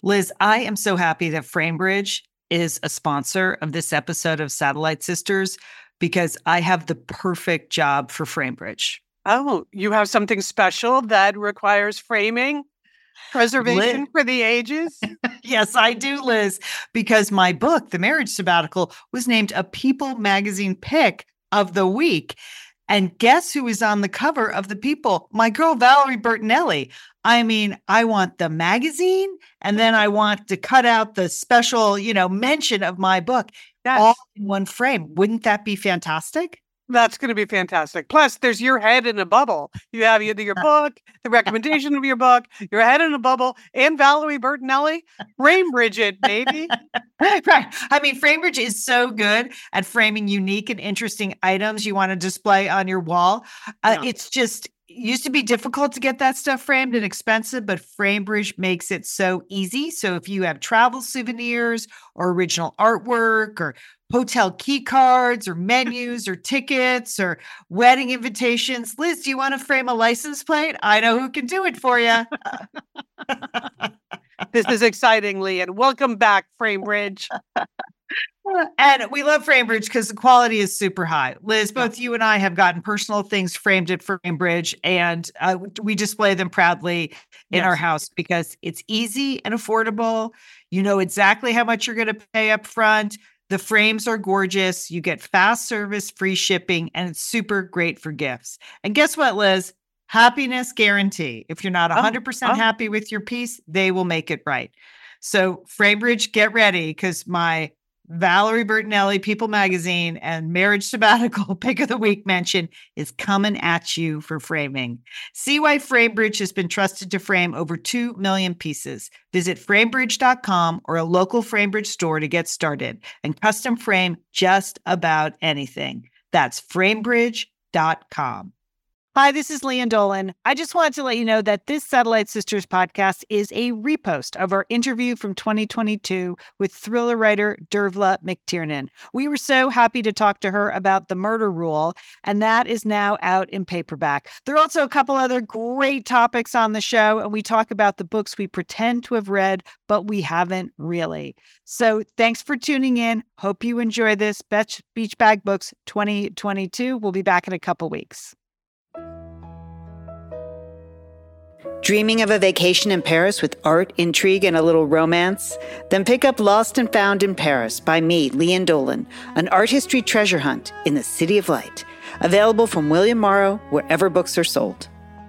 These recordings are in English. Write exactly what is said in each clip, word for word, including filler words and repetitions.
Liz, I am so happy that Framebridge is a sponsor of this episode of Satellite Sisters because I have the perfect job for Framebridge. Oh, you have something special that requires framing? Preservation Liz, for the ages? Yes, I do, Liz, because my book, The Marriage Sabbatical, was named a People magazine pick of the week. And guess who is on the cover of the People? My girl, Valerie Bertinelli. I mean, I want the magazine, and then I want to cut out the special, you know, mention of my book, Yes. all in one frame. Wouldn't that be fantastic? That's going to be fantastic. Plus, there's your head in a bubble. You have either your book, the recommendation of your book, your head in a bubble, and Valerie Bertinelli. Framebridge it, baby. Right. I mean, Framebridge is so good at framing unique and interesting items you want to display on your wall. Uh, Yeah. It's just used to be difficult to get that stuff framed and expensive, but Framebridge makes it so easy. So if you have travel souvenirs or original artwork or hotel key cards or menus or tickets or wedding invitations, Liz, do you want to frame a license plate? I know who can do it for you. This is exciting, Lee, and welcome back, Framebridge. And we love Framebridge because the quality is super high. Liz, both you and I have gotten personal things framed at Framebridge, and uh, we display them proudly in Yes. our house because it's easy and affordable. You know exactly how much you're going to pay up front. The frames are gorgeous. You get fast service, free shipping, and it's super great for gifts. And guess what, Liz? Happiness guarantee. If you're not one hundred percent oh. happy with your piece, they will make it right. So Framebridge, get ready because my Valerie Bertinelli People Magazine and Marriage Sabbatical Pick of the Week mention is coming at you for framing. See why Framebridge has been trusted to frame over two million pieces. Visit framebridge dot com or a local Framebridge store to get started and custom frame just about anything. That's framebridge dot com. Hi, this is Leanne Dolan. I just wanted to let you know that this Satellite Sisters podcast is a repost of our interview from twenty twenty-two with thriller writer Dervla McTiernan. We were so happy to talk to her about The Murder Rule, and that is now out in paperback. There are also a couple other great topics on the show, and we talk about the books we pretend to have read, but we haven't really. So thanks for tuning in. Hope you enjoy this. Beach Bag Books twenty twenty-two. We'll be back in a couple weeks. Dreaming of a vacation in Paris with art, intrigue, and a little romance? Then pick up Lost and Found in Paris by me, Leanne Dolan, an art history treasure hunt in the City of Light. Available from William Morrow, wherever books are sold.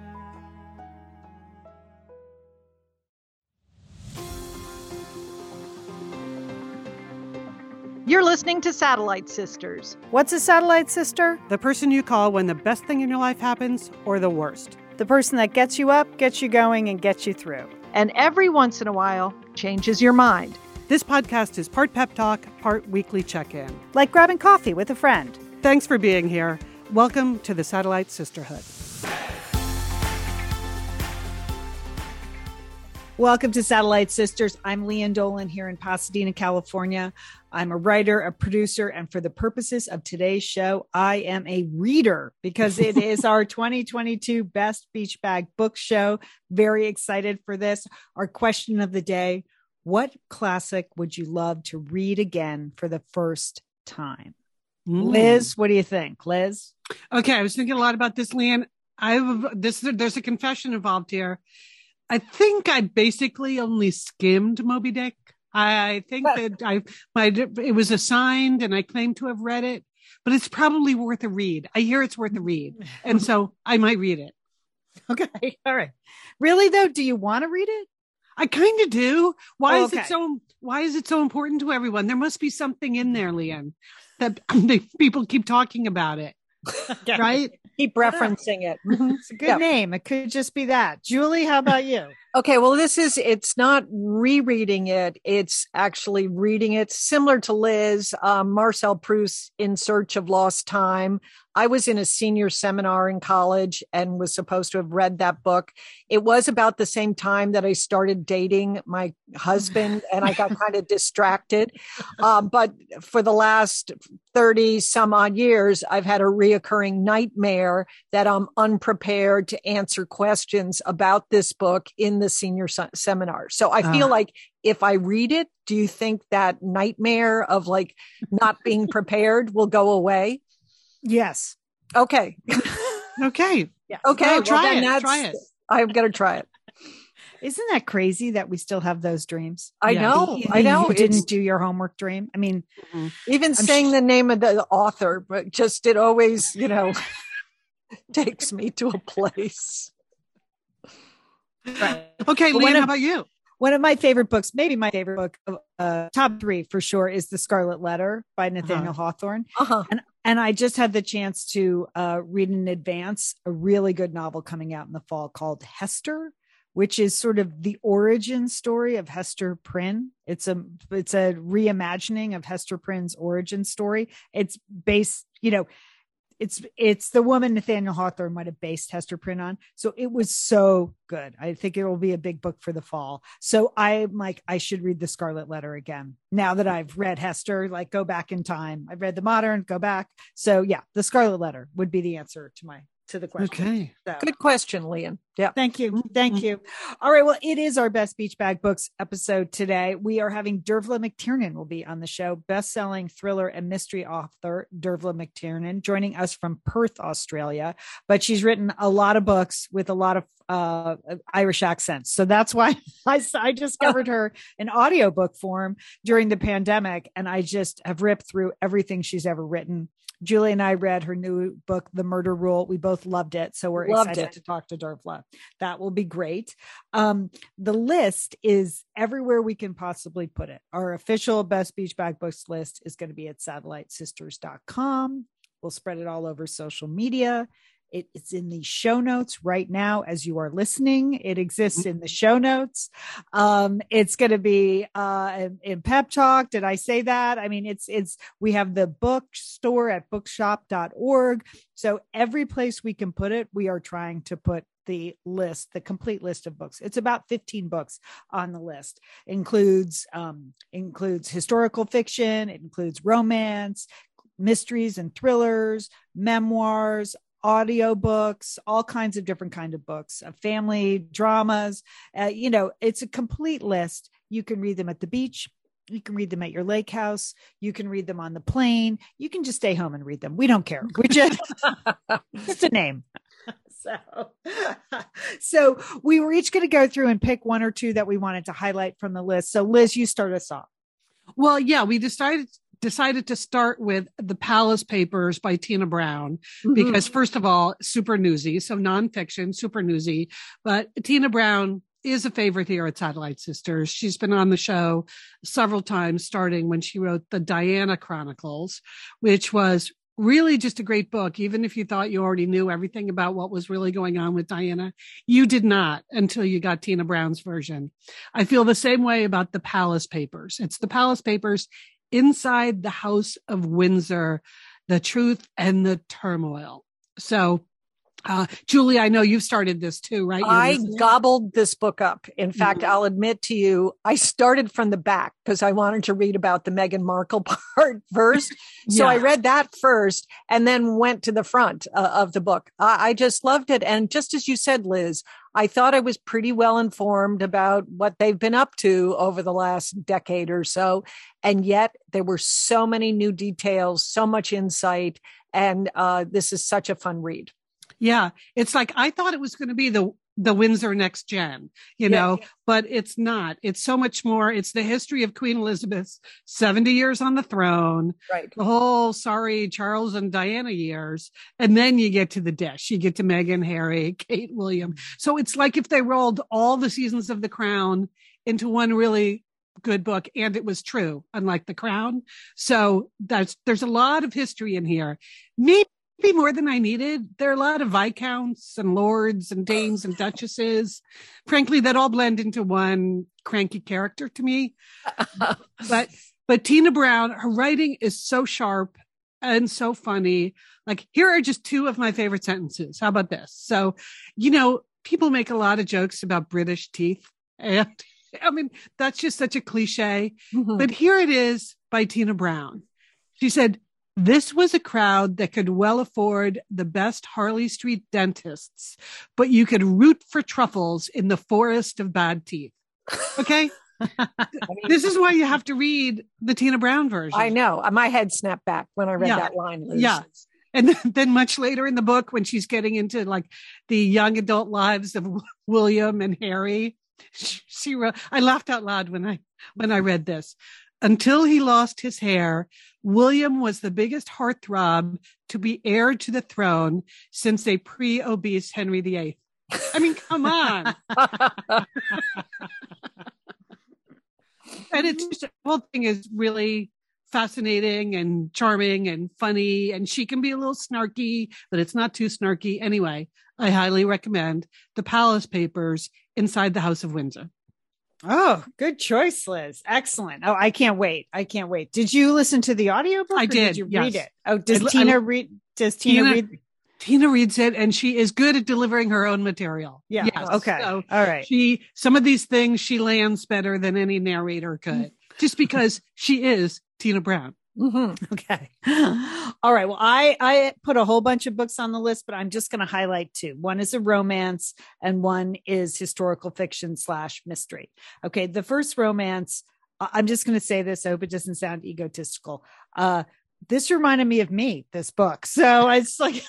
You're listening to Satellite Sisters. What's a satellite sister? The person you call when the best thing in your life happens or the worst. The person that gets you up, gets you going, and gets you through. And every once in a while, changes your mind. This podcast is part pep talk, part weekly check-in. Like grabbing coffee with a friend. Thanks for being here. Welcome to the Satellite Sisterhood. Welcome to Satellite Sisters. I'm Leanne Dolan here in Pasadena, California. I'm a writer, a producer, and for the purposes of today's show, I am a reader because it is our twenty twenty-two Best Beach Bag Book Show. Very excited for this. Our question of the day, what classic would you love to read again for the first time? Mm. Liz, what do you think? Liz? Okay, I was thinking a lot about this, Leanne. I've this there's a confession involved here. I think I basically only skimmed Moby Dick. I think that I my it was assigned and I claim to have read it, but it's probably worth a read. I hear it's worth a read, and so I might read it. Okay, all right. Really though, do you want to read it? I kind of do. Why oh, is okay. it so? Why is it so important to everyone? There must be something in there, Leanne, that people keep talking about it. Yeah. Right? Keep referencing it. It's a good yeah. name. It could just be that. Julie, how about you? Okay, well, this is, it's not rereading it. It's actually reading it similar to Liz, um, Marcel Proust's In Search of Lost Time. I was in a senior seminar in college and was supposed to have read that book. It was about the same time that I started dating my husband and I got kind of distracted. Um, but for the last thirty some odd years, I've had a reoccurring nightmare that I'm unprepared to answer questions about this book in the senior se- seminar. So I feel uh. like if I read it, do you think that nightmare of like not being prepared will go away? Yes. Okay. Okay. Yeah. Okay. Well, well, try then it. That's, try it. I'm going to try it. Isn't that crazy that we still have those dreams? I Yeah. know. You, I know. You didn't It's, do your homework dream. I mean, even I'm saying sh- the name of the author, but just it always, you know, takes me to a place. Right. Okay, But Lian, one of- how about you? One of my favorite books, maybe my favorite book, uh, top three for sure, is The Scarlet Letter by Nathaniel Uh-huh. Hawthorne. Uh-huh. And and I just had the chance to uh, read in advance a really good novel coming out in the fall called Hester, which is sort of the origin story of Hester Prynne. It's a it's a reimagining of Hester Prynne's origin story. It's based, you know, it's it's the woman Nathaniel Hawthorne might have based Hester Prynne on. So it was so good. I think it will be a big book for the fall. So I'm like, I should read The Scarlet Letter again. Now that I've read Hester, like go back in time. I've read the modern, go back. So yeah, The Scarlet Letter would be the answer to my to the question. Okay. So. Good question, Lian. Yeah. Thank you. Thank you. All right. Well, it is our Best Beach Bag Books episode today. We are having Dervla McTiernan will be on the show, best-selling thriller and mystery author Dervla McTiernan, joining us from Perth, Australia. But she's written a lot of books with a lot of uh, Irish accents. So that's why I, I discovered her in audiobook form during the pandemic. And I just have ripped through everything she's ever written. Julie and I read her new book, The Murder Rule. We both loved it. So we're Loved excited it. to talk to Dervla. That will be great. Um, the list is everywhere we can possibly put it. Our official Best Beach Bag Books list is going to be at satellite sisters dot com. We'll spread it all over social media. It, it's in the show notes right now as you are listening. It exists in the show notes. Um, it's going to be uh, in, in Pep Talk. Did I say that? I mean, it's it's we have the bookstore at bookshop dot org. So every place we can put it, we are trying to put the list, the complete list of books. It's about fifteen books on the list. Includes um, includes historical fiction. It includes romance, mysteries and thrillers, memoirs, audiobooks, all kinds of different kind of books, uh, family dramas. Uh, you know, it's a complete list. You can read them at the beach. You can read them at your lake house. You can read them on the plane. You can just stay home and read them. We don't care. We just, just a name. So, so we were each going to go through and pick one or two that we wanted to highlight from the list. So Liz, you start us off. Well, yeah, we decided decided to start with The Palace Papers by Tina Brown, Mm-hmm. because first of all, super newsy, so nonfiction, super newsy. But Tina Brown is a favorite here at Satellite Sisters. She's been on the show several times, starting when she wrote the Diana Chronicles, which was really just a great book. Even if you thought you already knew everything about what was really going on with Diana, you did not until you got Tina Brown's version. I feel the same way about The Palace Papers. It's The Palace Papers inside the House of Windsor, the truth and the turmoil. So, uh, Julie, I know you've started this too, right? You're I listening? gobbled this book up. In fact, Mhm. I'll admit to you, I started from the back because I wanted to read about the Meghan Markle part first. So Yeah. I read that first and then went to the front uh, of the book. I, I just loved it. And just as you said, Liz, I thought I was pretty well informed about what they've been up to over the last decade or so. And yet there were so many new details, so much insight. And uh, this is such a fun read. Yeah. It's like, I thought it was going to be the, the Windsor Next Gen, you Yeah. know, but it's not. It's so much more. It's the history of Queen Elizabeth's seventy years on the throne, Right. the whole, sorry, Charles and Diana years. And then you get to the dish. You get to Meghan, Harry, Kate, William. So it's like if they rolled all the seasons of The Crown into one really good book, and it was true, unlike The Crown. So that's, there's a lot of history in here. Maybe more than I needed. There are a lot of viscounts and lords and dames and duchesses, frankly, that all blend into one cranky character to me. But, but Tina Brown, her writing is so sharp and so funny. Like, here are just two of my favorite sentences. How about this? So, you know, people make a lot of jokes about British teeth. And I mean, that's just such a cliche. Mm-hmm. But here it is by Tina Brown. She said, this was a crowd that could well afford the best Harley Street dentists, but you could root for truffles in the forest of bad teeth. Okay? I mean, this is why you have to read the Tina Brown version. I know. My head snapped back when I read yeah. that line. Liz. Yeah. And then, then much later in the book, when she's getting into like the young adult lives of William and Harry, she, she wrote, I laughed out loud when I, when I read this. Until he lost his hair, William was the biggest heartthrob to be heir to the throne since a pre-obese Henry the Eighth. I mean, come on. And it's just, the whole thing is really fascinating and charming and funny. And she can be a little snarky, but it's not too snarky. Anyway, I highly recommend The Palace Papers Inside the House of Windsor. Oh, good choice, Liz. Excellent. Oh, I can't wait. I can't wait. Did you listen to the audiobook? I did. Did you yes. read it? Oh, does I, Tina I, read? Does Tina, Tina read? Tina reads it, and she is good at delivering her own material. Yeah. Yes. Okay. So all right. She, some of these things she lands better than any narrator could, just because she is Tina Brown. Mm-hmm. Okay. All right. Well, I, I put a whole bunch of books on the list, but I'm just going to highlight two. One is a romance and one is historical fiction slash mystery. Okay. The first romance, I'm just going to say this. I hope it doesn't sound egotistical. Uh, this reminded me of me, this book. So it's like,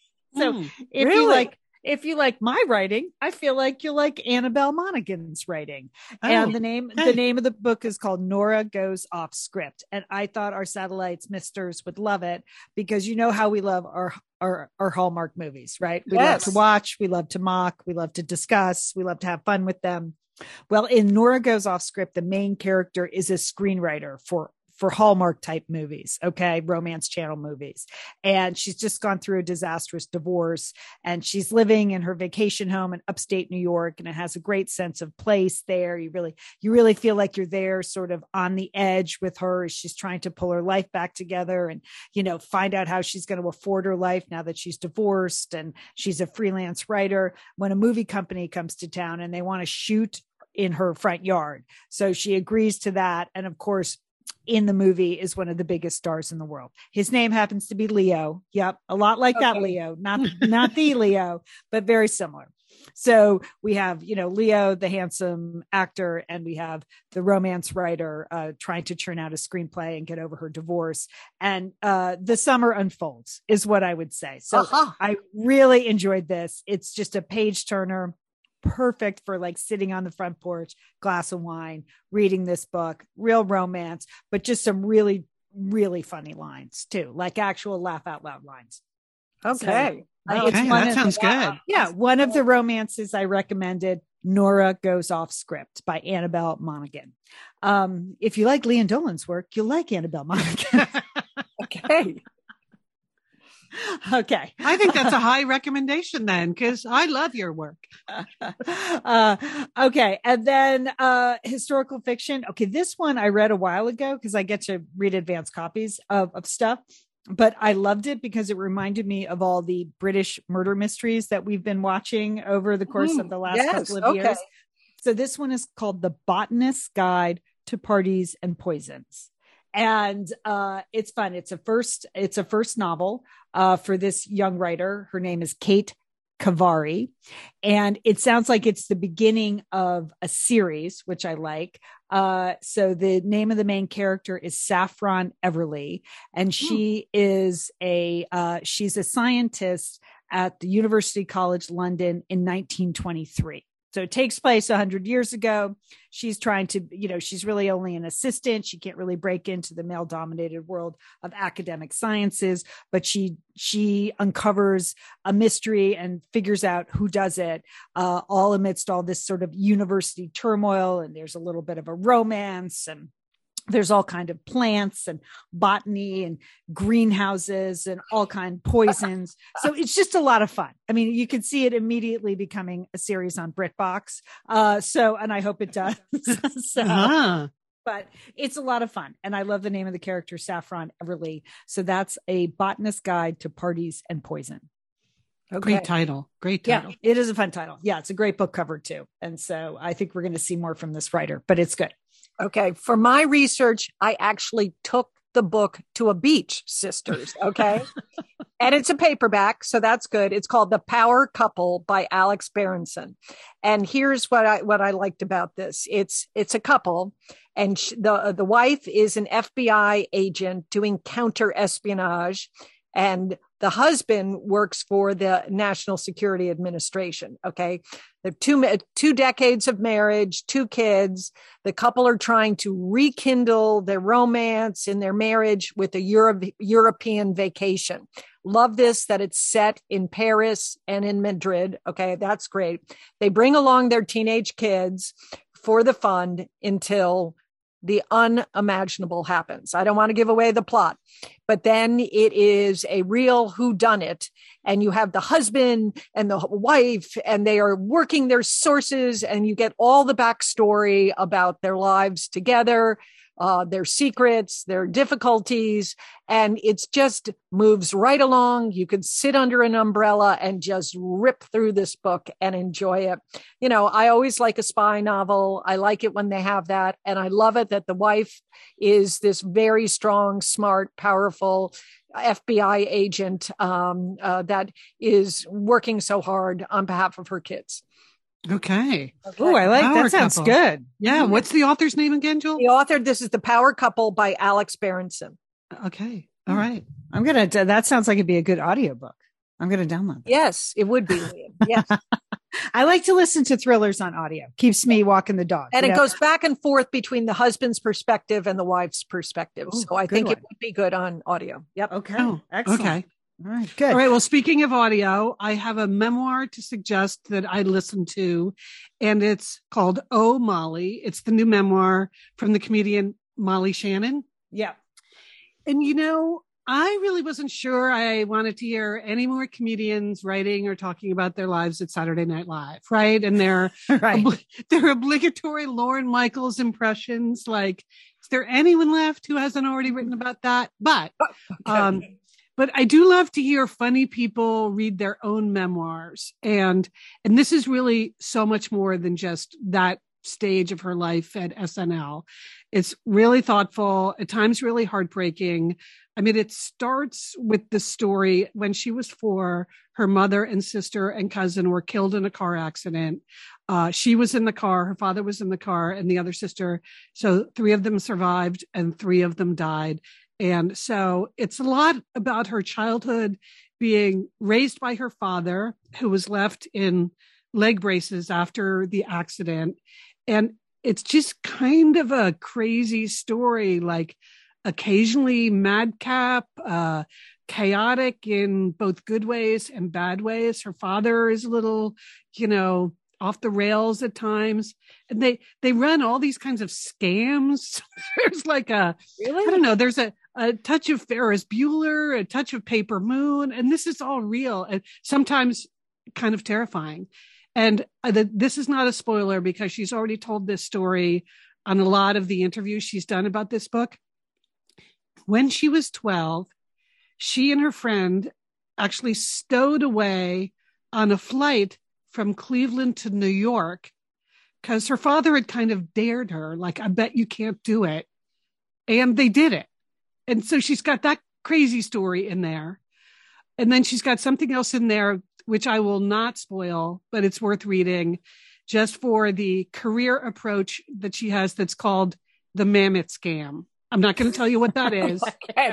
so mm, if really? you like, if you like my writing, I feel like you like Annabelle Monaghan's writing. Oh, and the name, hey. the name of the book is called Nora Goes Off Script. And I thought our Satellites misters would love it because you know how we love our, our, our Hallmark movies, right? We yes. love to watch, we love to mock, we love to discuss, we love to have fun with them. Well, in Nora Goes Off Script, the main character is a screenwriter for for Hallmark type movies. Okay. Romance Channel movies. And she's just gone through a disastrous divorce and she's living in her vacation home in upstate New York. And it has a great sense of place there. You really, you really feel like you're there sort of on the edge with her as she's trying to pull her life back together and, you know, find out how she's going to afford her life now that she's divorced and she's a freelance writer. When a movie company comes to town and they want to shoot in her front yard. So she agrees to that. And of course, in the movie is one of the biggest stars in the world. His name happens to be Leo. Yep. A lot like okay. that Leo, not, not the Leo, but very similar. So we have, you know, Leo, the handsome actor, and we have the romance writer uh, trying to churn out a screenplay and get over her divorce. And uh, the summer unfolds is what I would say. So uh-huh. I really enjoyed this. It's just a page turner. Perfect for like sitting on the front porch, glass of wine, reading this book, real romance, but just some really, really funny lines too, like actual laugh out loud lines. Okay. So, okay, that sounds the, good. Yeah. One of the romances I recommended, Nora Goes Off Script by Annabelle Monaghan. Um, if you like Lian Dolan's work, you'll like Annabelle Monaghan. Okay. Okay. I think that's a high recommendation then, because I love your work. uh, okay. And then uh, historical fiction. Okay. This one I read a while ago because I get to read advanced copies of, of stuff, but I loved it because it reminded me of all the British murder mysteries that we've been watching over the course mm, of the last yes, couple of okay. years. So this one is called The Botanist's Guide to Parties and Poisons. And uh, it's fun. It's a first, it's a first novel uh, for this young writer. Her name is Kate Kavari. And it sounds like it's the beginning of a series, which I like. Uh, so the name of the main character is Saffron Everly. And she mm. is a, uh, she's a scientist at the University College London in nineteen twenty-three. So it takes place one hundred years ago. She's trying to, you know, she's really only an assistant. She can't really break into the male dominated world of academic sciences, but she, she uncovers a mystery and figures out who does it, uh, all amidst all this sort of university turmoil. And there's a little bit of a romance and there's all kind of plants and botany and greenhouses and all kind of poisons. So it's just a lot of fun. I mean, you can see it immediately becoming a series on BritBox. Uh, so, and I hope it does. so, uh-huh. But it's a lot of fun. And I love the name of the character, Saffron Everly. So that's A Botanist's Guide to Parties and Poison. Okay. Great title. Great title. Yeah, it is a fun title. Yeah, it's a great book cover too. And so I think we're going to see more from this writer, but it's good. Okay. For my research, I actually took the book to a beach, sisters. Okay. And it's a paperback, so that's good. It's called The Power Couple by Alex Berenson. And here's what I what I liked about this. It's it's a couple, and sh- the the wife is an F B I agent doing counter espionage, and the husband works for the National Security Administration. Okay. They're two, two decades of marriage, two kids. The couple are trying to rekindle their romance in their marriage with a Euro- European vacation. Love this, that it's set in Paris and in Madrid. Okay. That's great. They bring along their teenage kids for the fun until the unimaginable happens. I don't want to give away the plot, but then it is a real whodunit, and you have the husband and the wife, and they are working their sources, and you get all the backstory about their lives together, uh, their secrets, their difficulties, and it's just moves right along. You could sit under an umbrella and just rip through this book and enjoy it. You know, I always like a spy novel. I like it when they have that. And I love it that the wife is this very strong, smart, powerful F B I agent um, uh, that is working so hard on behalf of her kids. Okay. okay. Oh, I like Power that. Sounds couple. good. Yeah. Mm-hmm. What's the author's name again, Jill? The author, this is The Power Couple by Alex Berenson. Okay. All right. I'm going to, that sounds like it'd be a good audiobook. I'm going to download that. Yes, it would be. Yes. I like to listen to thrillers on audio. Keeps me walking the dog. And it know? goes back and forth between the husband's perspective and the wife's perspective. Ooh, so I think one. It would be good on audio. Yep. Okay. Oh, excellent. Okay. All right. Good. All right. Well, speaking of audio, I have a memoir to suggest that I listened to, and it's called Oh, Molly. It's the new memoir from the comedian Molly Shannon. Yeah. And, you know, I really wasn't sure I wanted to hear any more comedians writing or talking about their lives at Saturday Night Live, right? And their, right. obli- their obligatory Lorne Michaels impressions. Like, is there anyone left who hasn't already written about that? But, um, but I do love to hear funny people read their own memoirs. And, and this is really so much more than just that stage of her life at S N L. It's really thoughtful, at times really heartbreaking. I mean, it starts with the story when she was four, her mother and sister and cousin were killed in a car accident. Uh, she was in the car, her father was in the car, and the other sister. So three of them survived and three of them died. And so it's a lot about her childhood being raised by her father, who was left in leg braces after the accident. And it's just kind of a crazy story, like occasionally madcap, uh, chaotic in both good ways and bad ways. Her father is a little, you know, off the rails at times. And they, they run all these kinds of scams. There's like a, really? I don't know, there's a, a touch of Ferris Bueller, a touch of Paper Moon, and this is all real and sometimes kind of terrifying. And uh, the, this is not a spoiler because she's already told this story on a lot of the interviews she's done about this book. When she was twelve, she and her friend actually stowed away on a flight from Cleveland to New York because her father had kind of dared her, like, I bet you can't do it. And they did it. And so she's got that crazy story in there. And then she's got something else in there, which I will not spoil, but it's worth reading just for the career approach that she has that's called the Mammoth Scam. I'm not going to tell you what that is. Okay.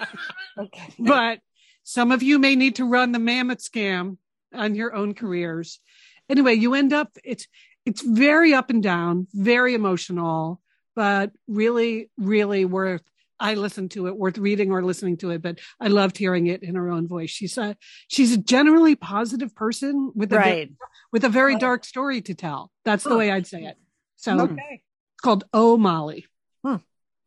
Okay. But some of you may need to run the Mammoth Scam on your own careers. Anyway, you end up, it's, it's very up and down, very emotional, but really, really worth, I listened to it, worth reading or listening to it, but I loved hearing it in her own voice. She's a, she's a generally positive person with a, right. with a very dark story to tell. That's the way I'd say it. So okay. It's called Oh, Molly. Hmm.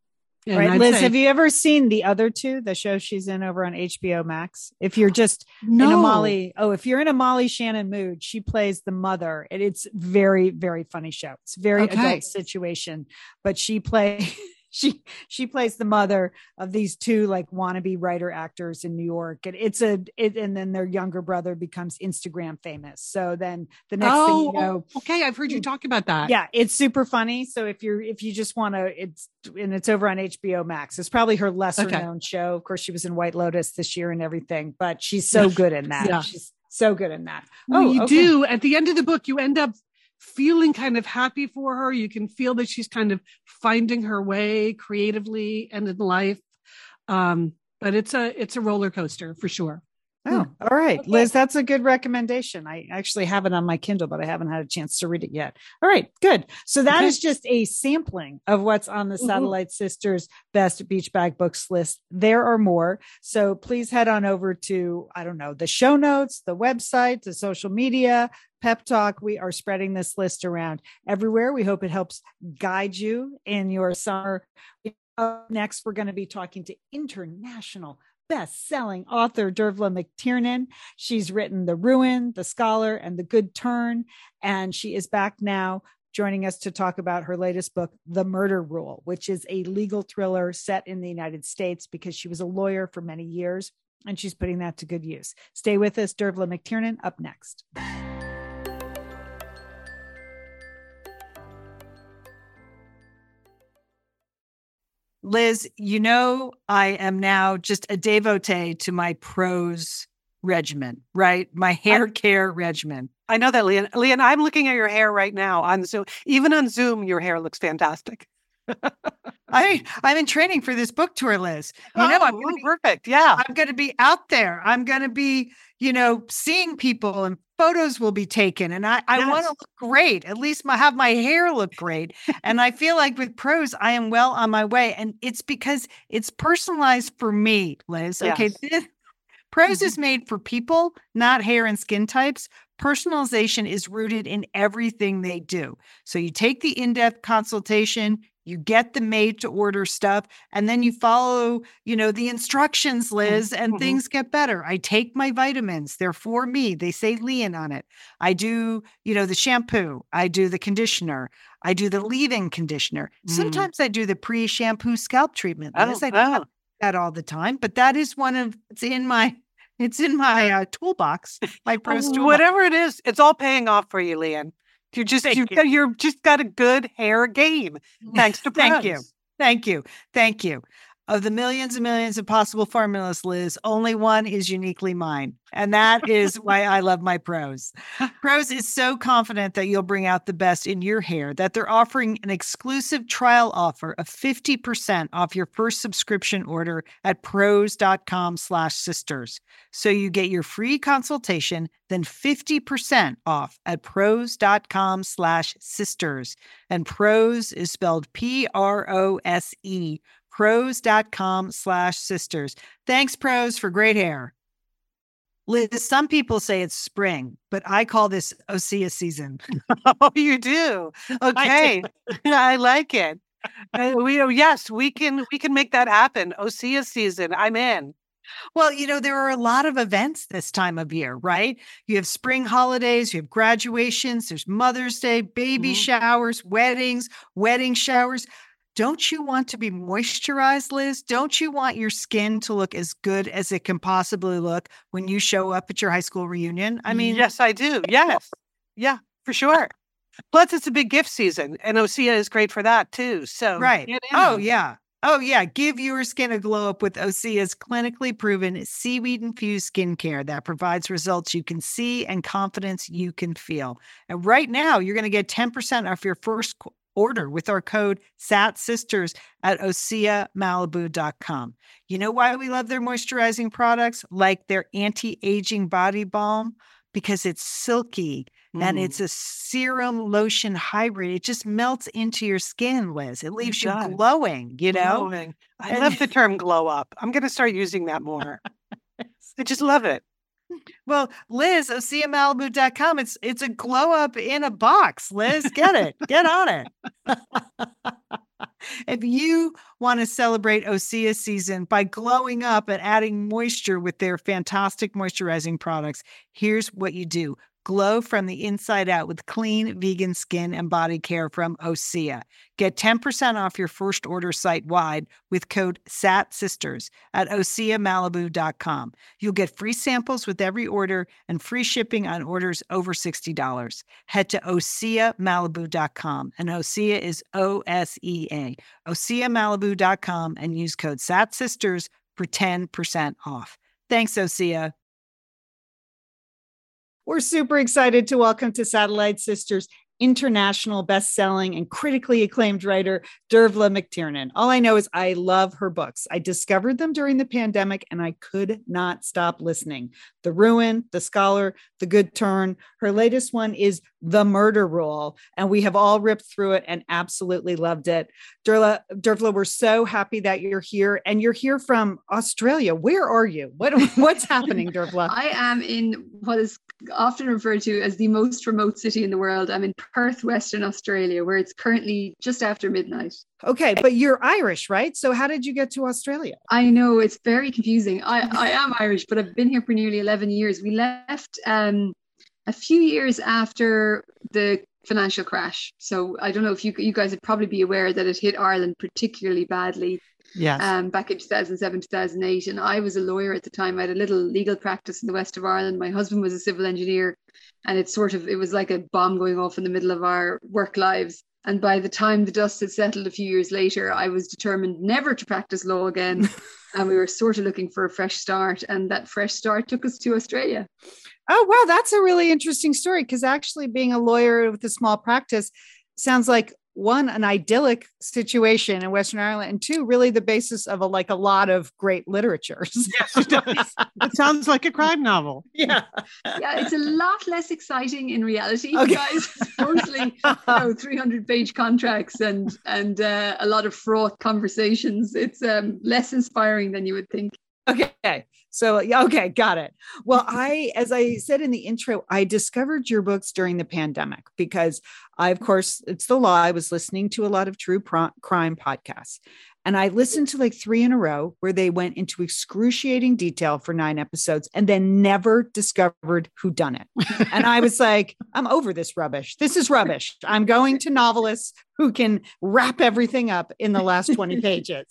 And right, I'd Liz, say- have you ever seen the other two, the show she's in over on H B O Max? If you're just no. in a Molly, oh, if you're in a Molly Shannon mood, she plays the mother. And it's very, very funny show. It's a very Okay. adult situation, but she play she she plays the mother of these two like wannabe writer actors in New York. And it's a it, and then their younger brother becomes Instagram famous. So then the next oh, thing you know, okay. I've heard you talk about that. yeah, it's super funny. So if you're if you just want to, it's and it's over on H B O Max. It's probably her lesser Okay. known show. Of course, she was in White Lotus this year and everything, but she's so good in that. Yeah. She's so good in that. Well, you okay. do. At the end of the book, you end up feeling kind of happy for her. You can feel that she's kind of finding her way creatively and in life. Um, but it's a it's a roller coaster for sure. Oh, all right, Okay. Liz, that's a good recommendation. I actually have it on my Kindle, but I haven't had a chance to read it yet. All right, good. So that Okay. is just a sampling of what's on the Mhm. Satellite Sisters Best Beach Bag Books list. There are more. So please head on over to, I don't know, the show notes, the website, the social media, Pep Talk. We are spreading this list around everywhere. We hope it helps guide you in your summer. Up next, we're going to be talking to international best-selling author Dervla McTiernan. She's written The Ruin, The Scholar, and The Good Turn, and she is back now joining us to talk about her latest book, The Murder Rule, which is a legal thriller set in the United States because she was a lawyer for many years, and she's putting that to good use. Stay with us. Dervla McTiernan up next. Liz, you know, I am now just a devotee to my prose regimen, right? My hair care regimen. I know that, Leanne. Leanne, I'm looking at your hair right now on Zoom. Even on Zoom, your hair looks fantastic. I I'm in training for this book tour, Liz. You know, oh, I'm gonna oh, be, perfect. Yeah. I'm going to be out there. I'm going to be, you know, seeing people, and photos will be taken. And I, I Yes. want to look great. At least my, have my hair look great. And I feel like with prose, I am well on my way. And it's because it's personalized for me, Liz. Okay. Yes. This, prose is made for people, not hair and skin types. Personalization is rooted in everything they do. So you take the in-depth consultation, you get the made to order stuff, and then you follow, you know, the instructions, Liz, and Mhm. things get better. I take my vitamins. They're for me. They say Lean on it. I do, you know, the shampoo. I do the conditioner. I do the leave-in conditioner. Mm. Sometimes I do the pre-shampoo scalp treatment. Oh, Liz. I don't have oh. that all the time, but that is one of, it's in my, it's in my uh, toolbox, my prose Oh, toolbox. whatever it is, it's all paying off for you, Leanne. You just Thank you, you. you're just got a good hair game. Thanks to Thank you. prose. Thank you. Thank you. Of the millions and millions of possible formulas, Liz, only one is uniquely mine. And that is why I love my prose. Prose is so confident that you'll bring out the best in your hair that they're offering an exclusive trial offer of fifty percent off your first subscription order at prose.com slash sisters. So you get your free consultation, then fifty percent off at prose.com slash sisters. And prose is spelled P R O S E. Prose.com slash sisters. Thanks, Prose, for great hair. Liz, some people say it's spring, but I call this Osea season. Oh, you do. Okay, I, like it. Uh, we oh, yes, we can we can make that happen. Osea season. I'm in. Well, you know, there are a lot of events this time of year, right? You have spring holidays, you have graduations, there's Mother's Day, baby Mhm. showers, weddings, wedding showers. Don't you want to be moisturized, Liz? Don't you want your skin to look as good as it can possibly look when you show up at your high school reunion? I mean, yes, I do. Yes, yeah, for sure. Plus, it's a big gift season, and Osea is great for that too. So, right. get in Oh, on it. yeah. Oh, yeah. Give your skin a glow up with Osea's clinically proven seaweed infused skincare that provides results you can see and confidence you can feel. And right now, you're going to get ten percent off your first qu- order with our code SATSisters at osea malibu dot com. You know why we love their moisturizing products, like their anti-aging body balm? Because it's silky. And Mm. it's a serum lotion hybrid. It just melts into your skin, Liz. It leaves you does. glowing, you know? Glowing. I And- love the term glow up. I'm going to start using that more. I just love it. Well, Liz, osea malibu dot com. It's it's a glow up in a box, Liz. Get it. Get on it. If you want to celebrate Osea season by glowing up and adding moisture with their fantastic moisturizing products, here's what you do. Glow from the inside out with clean vegan skin and body care from Osea. Get ten percent off your first order site-wide with code S A T Sisters at osea malibu dot com. You'll get free samples with every order and free shipping on orders over sixty dollars. Head to osea malibu dot com, and Osea is O S E A. osea malibu dot com and use code S A T Sisters for ten percent off. Thanks, Osea. We're super excited to welcome to Satellite Sisters international best-selling and critically acclaimed writer Dervla McTiernan. All I know is I love her books. I discovered them during the pandemic and I could not stop listening. The Ruin, The Scholar, The Good Turn. Her latest one is The Murder Rule, and we have all ripped through it and absolutely loved it. Dervla, Dervla, we're so happy that you're here, and you're here from Australia. Where are you? What, what's happening, Dervla? I am in what is often referred to as the most remote city in the world. I'm in Perth, Western Australia, where it's currently just after midnight. Okay, but you're Irish, right? So how did you get to Australia? I know, it's very confusing. I, I am Irish, but I've been here for nearly eleven years. We left um, a few years after the financial crash. So I don't know if you you guys would probably be aware that it hit Ireland particularly badly. Yes. Um, back in two thousand seven, two thousand eight. And I was a lawyer at the time. I had a little legal practice in the west of Ireland. My husband was a civil engineer. And it's sort of, it was like a bomb going off in the middle of our work lives. And by the time the dust had settled a few years later, I was determined never to practice law again. And we were sort of looking for a fresh start. And that fresh start took us to Australia. Oh, wow. That's a really interesting story, because actually being a lawyer with a small practice sounds like, one, an idyllic situation in Western Ireland, and two, really the basis of a, like a lot of great literature. Yes, it does. It sounds like a crime novel. Yeah. Yeah, it's a lot less exciting in reality, Okay. guys. It's mostly, you know, three hundred page contracts and and uh, a lot of fraught conversations. It's um, less inspiring than you would think. Okay. So, yeah, okay, got it. Well, I, as I said in the intro, I discovered your books during the pandemic because I, of course, it's the law. I was listening to a lot of true pro- crime podcasts, and I listened to like three in a row where they went into excruciating detail for nine episodes and then never discovered who done it. And I was like, I'm over this rubbish. This is rubbish. I'm going to novelists who can wrap everything up in the last twenty pages.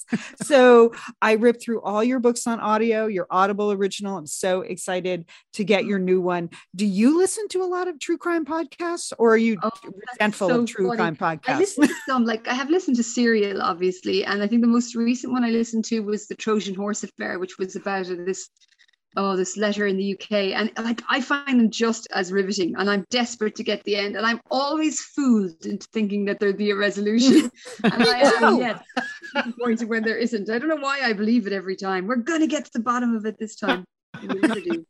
So I ripped through all your books on audio, your Audible original. I'm so excited to get your new one. Do you listen to a lot of true crime podcasts, or are you Oh, resentful so of true funny. crime I podcasts? listened to some, like I have listened to Serial, obviously, and I think the most recent one I listened to was the Trojan Horse Affair, which was about this oh this letter in the U K, and like I find them just as riveting, and I'm desperate to get the end, and I'm always fooled into thinking that there'll be a resolution, and I am yet to the point where there isn't. I don't know why I believe it every time. We're gonna get to the bottom of it this time. We really do.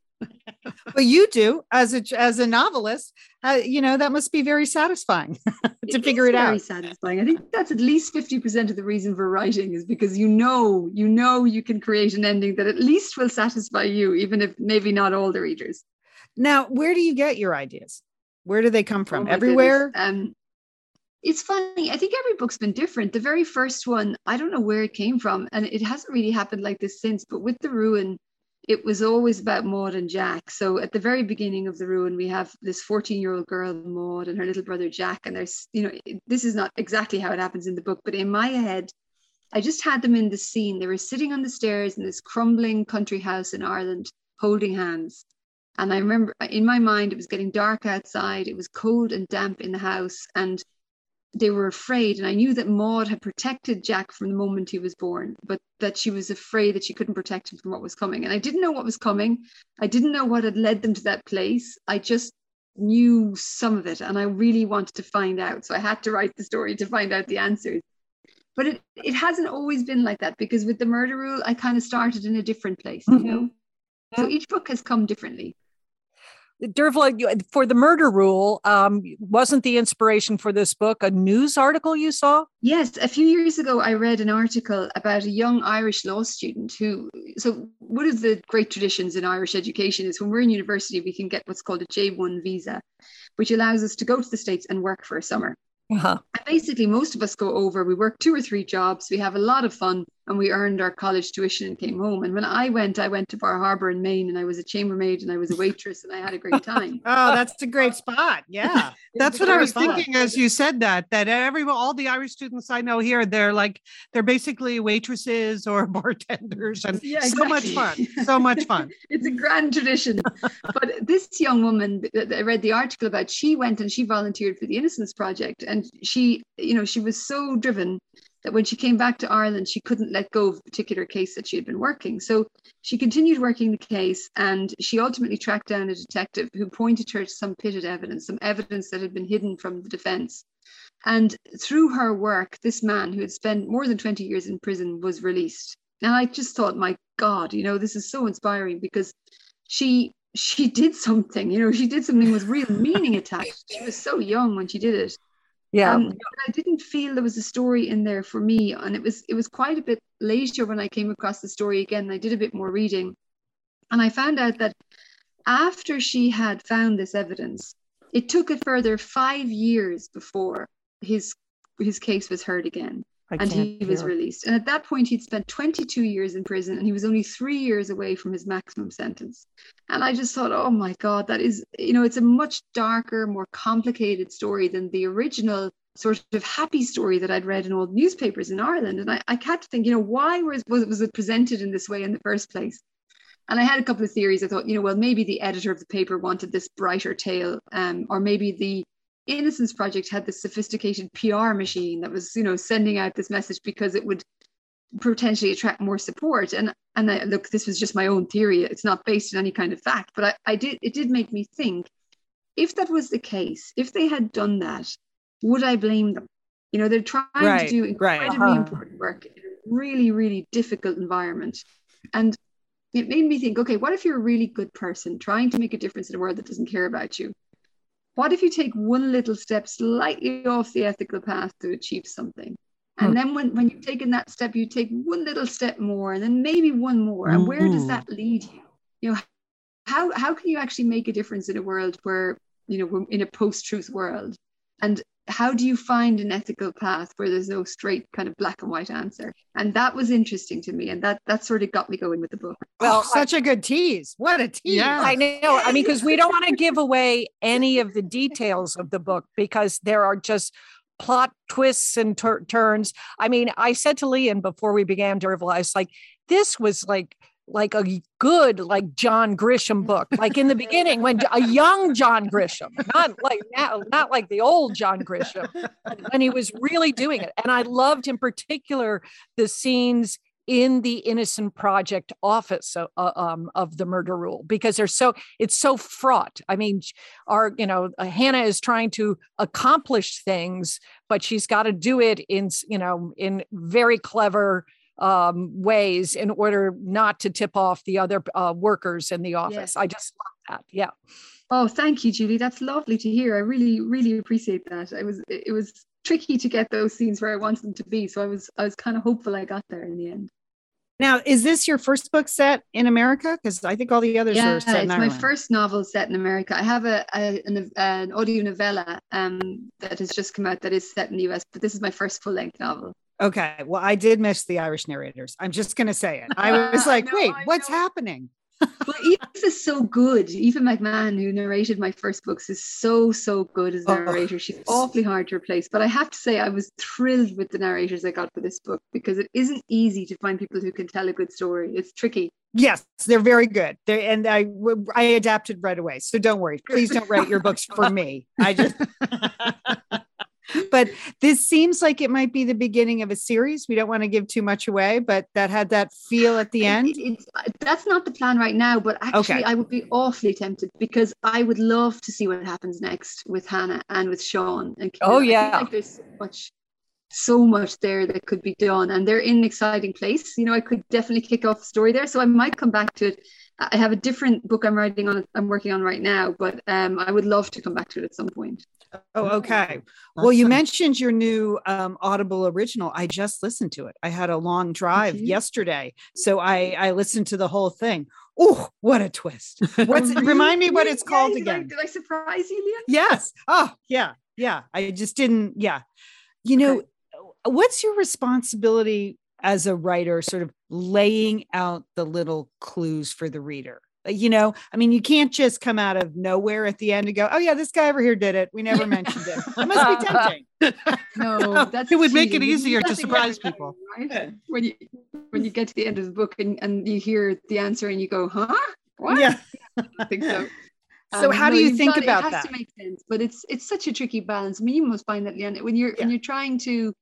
But you do, as a as a novelist, uh, you know, that must be very satisfying to figure is it very out. satisfying. I think that's at least fifty percent of the reason for writing, is because you know, you know, you can create an ending that at least will satisfy you, even if maybe not all the readers. Now, where do you get your ideas? Where do they come from? Oh my Everywhere? goodness. Um, it's funny. I think every book's been different. The very first one, I don't know where it came from, and it hasn't really happened like this since. But with The Ruin, it was always about Maud and Jack. So at the very beginning of The Ruin, we have this fourteen-year-old girl, Maud, and her little brother, Jack. And there's, you know, this is not exactly how it happens in the book, but in my head, I just had them in the scene. They were sitting on the stairs in this crumbling country house in Ireland, holding hands. And I remember in my mind, it was getting dark outside. It was cold and damp in the house, and they were afraid. And I knew that Maud had protected Jack from the moment he was born, but that she was afraid that she couldn't protect him from what was coming. And I didn't know what was coming. I didn't know what had led them to that place. I just knew some of it, and I really wanted to find out. So I had to write the story to find out the answers. But it, it hasn't always been like that, because with The Murder Rule, I kind of started in a different place, you know? So each book has come differently. Dervla, you- for The Murder Rule, um, wasn't the inspiration for this book a news article you saw? Yes, a few years ago, I read an article about a young Irish law student who, so one of the great traditions in Irish education is when we're in university, we can get what's called a J one visa, which allows us to go to the States and work for a summer. Uh-huh. And basically, most of us go over, we work two or three jobs, we have a lot of fun, and we earned our college tuition and came home. And when I went, I went to Bar Harbor in Maine, and I was a chambermaid and I was a waitress, and I had a great time. Oh, that's a great spot. Yeah. That's what I was Very fun. thinking as you said that, that every, all the Irish students I know here, they're like, they're basically waitresses or bartenders, and Yeah, so much exactly. fun, so much fun. It's a grand tradition. But this young woman that I read the article about, she went and she volunteered for the Innocence Project. And she, you know, she was so driven that when she came back to Ireland, she couldn't let go of the particular case that she had been working. So she continued working the case, and she ultimately tracked down a detective who pointed her to some pitted evidence, some evidence that had been hidden from the defense. And through her work, this man who had spent more than twenty years in prison was released. And I just thought, my God, you know, this is so inspiring, because she she did something, you know, she did something with real meaning attached. She was so young when she did it. Yeah. Um, I didn't feel there was a story in there for me, and it was it was quite a bit later when I came across the story again. I did a bit more reading, and I found out that after she had found this evidence, it took a further five years before his his case was heard again, I and can't he was hear. released. And at that point, he'd spent twenty-two years in prison, and he was only three years away from his maximum sentence. And I just thought, oh my God, that is, you know, it's a much darker, more complicated story than the original sort of happy story that I'd read in old newspapers in Ireland. And I, I had to think, you know, why was, was, was it presented in this way in the first place? And I had a couple of theories. I thought, you know, well, maybe the editor of the paper wanted this brighter tale, um, or maybe the Innocence Project had this sophisticated P R machine that was, you know, sending out this message because it would potentially attract more support. And and I, look, this was just my own theory. It's not based on any kind of fact, but I, I did. It did make me think, if that was the case, if they had done that, would I blame them? You know, they're trying Right, to do right. incredibly Uh-huh. important work in a really, really difficult environment. And it made me think, okay, what if you're a really good person trying to make a difference in a world that doesn't care about you? What if you take one little step slightly off the ethical path to achieve something? And Hmm. then when, when you've taken that step, you take one little step more, and then maybe one more. And where does Mhm. that lead you? You know, how how can you actually make a difference in a world where, you know, we're in a post-truth world? And how do you find an ethical path where there's no straight kind of black and white answer? And that was interesting to me. And that that sort of got me going with the book. Well, Well, such a good tease. What a tease. Yeah. I know. I mean, because we don't want to give away any of the details of the book, because there are just plot twists and tur- turns. I mean, I said to Leon before we began Dervla, I was like, this was like like a good, like John Grisham book, like in the beginning, when a young John Grisham, not like now, not like the old John Grisham, when he was really doing it. And I loved in particular the scenes in the Innocent Project office uh, um, of the Murder Rule, because they're so, it's so fraught. I mean, our, you know, uh, Hannah is trying to accomplish things, but she's got to do it in, you know, in very clever um, ways in order not to tip off the other uh, workers in the office. Yeah. I just love that. Yeah. Oh, thank you, Julie. That's lovely to hear. I really, really appreciate that. I was, it was tricky to get those scenes where I wanted them to be. So I was, I was kind of hopeful I got there in the end. Now, is this your first book set in America? Because I think all the others Yeah, are set in it's my Ireland. first novel set in America. I have a, a an, an audio novella um, that has just come out that is set in the U S, but this is my first full length novel. Okay. Well, I did miss the Irish narrators. I'm just going to say it. I was like, I know, wait, I what's know. happening? Well, Eve is so good. Eva McMahon, who narrated my first books, is so, so good as Oh, narrator. She's awfully hard to replace. But I have to say, I was thrilled with the narrators I got for this book, because it isn't easy to find people who can tell a good story. It's tricky. Yes, they're very good. They and I I adapted right away. So don't worry. Please don't write your books for me. I just But this seems like it might be the beginning of a series. We don't want to give too much away, but that had that feel at the end. It- it's, that's not the plan right now, but actually Okay. I would be awfully tempted, because I would love to see what happens next with Hannah and with Sean. And Oh, I feel yeah. like there's so much, so much there that could be done, and they're in an exciting place. You know, I could definitely kick off a story there, so I might come back to it. I have a different book I'm writing on, I'm working on right now, but um, I would love to come back to it at some point. Oh, okay. Well, you Awesome. mentioned your new um, Audible original. I just listened to it. I had a long drive you? yesterday, so I I listened to the whole thing. Oh, what a twist! What's it? Remind me what it's called Yeah, did I- again. Did I surprise you, Leon? Yes. Oh, yeah. Yeah. I just didn't. Yeah. You know, Okay. what's your responsibility as a writer, sort of laying out the little clues for the reader? You know, I mean, you can't just come out of nowhere at the end and go, oh yeah, this guy over here did it. We never mentioned it. It must be tempting. No, that's It would make cheating. it You easier need to something surprise every people. time, right? When you when you get to the end of the book and, and you hear the answer and you go, huh? What? Yeah. I think so. So Um, how no, do you you've think got- about it has that? to make sense, but it's it's such a tricky balance. I mean, you must find that, Leanne, when you're when Yeah. you're trying to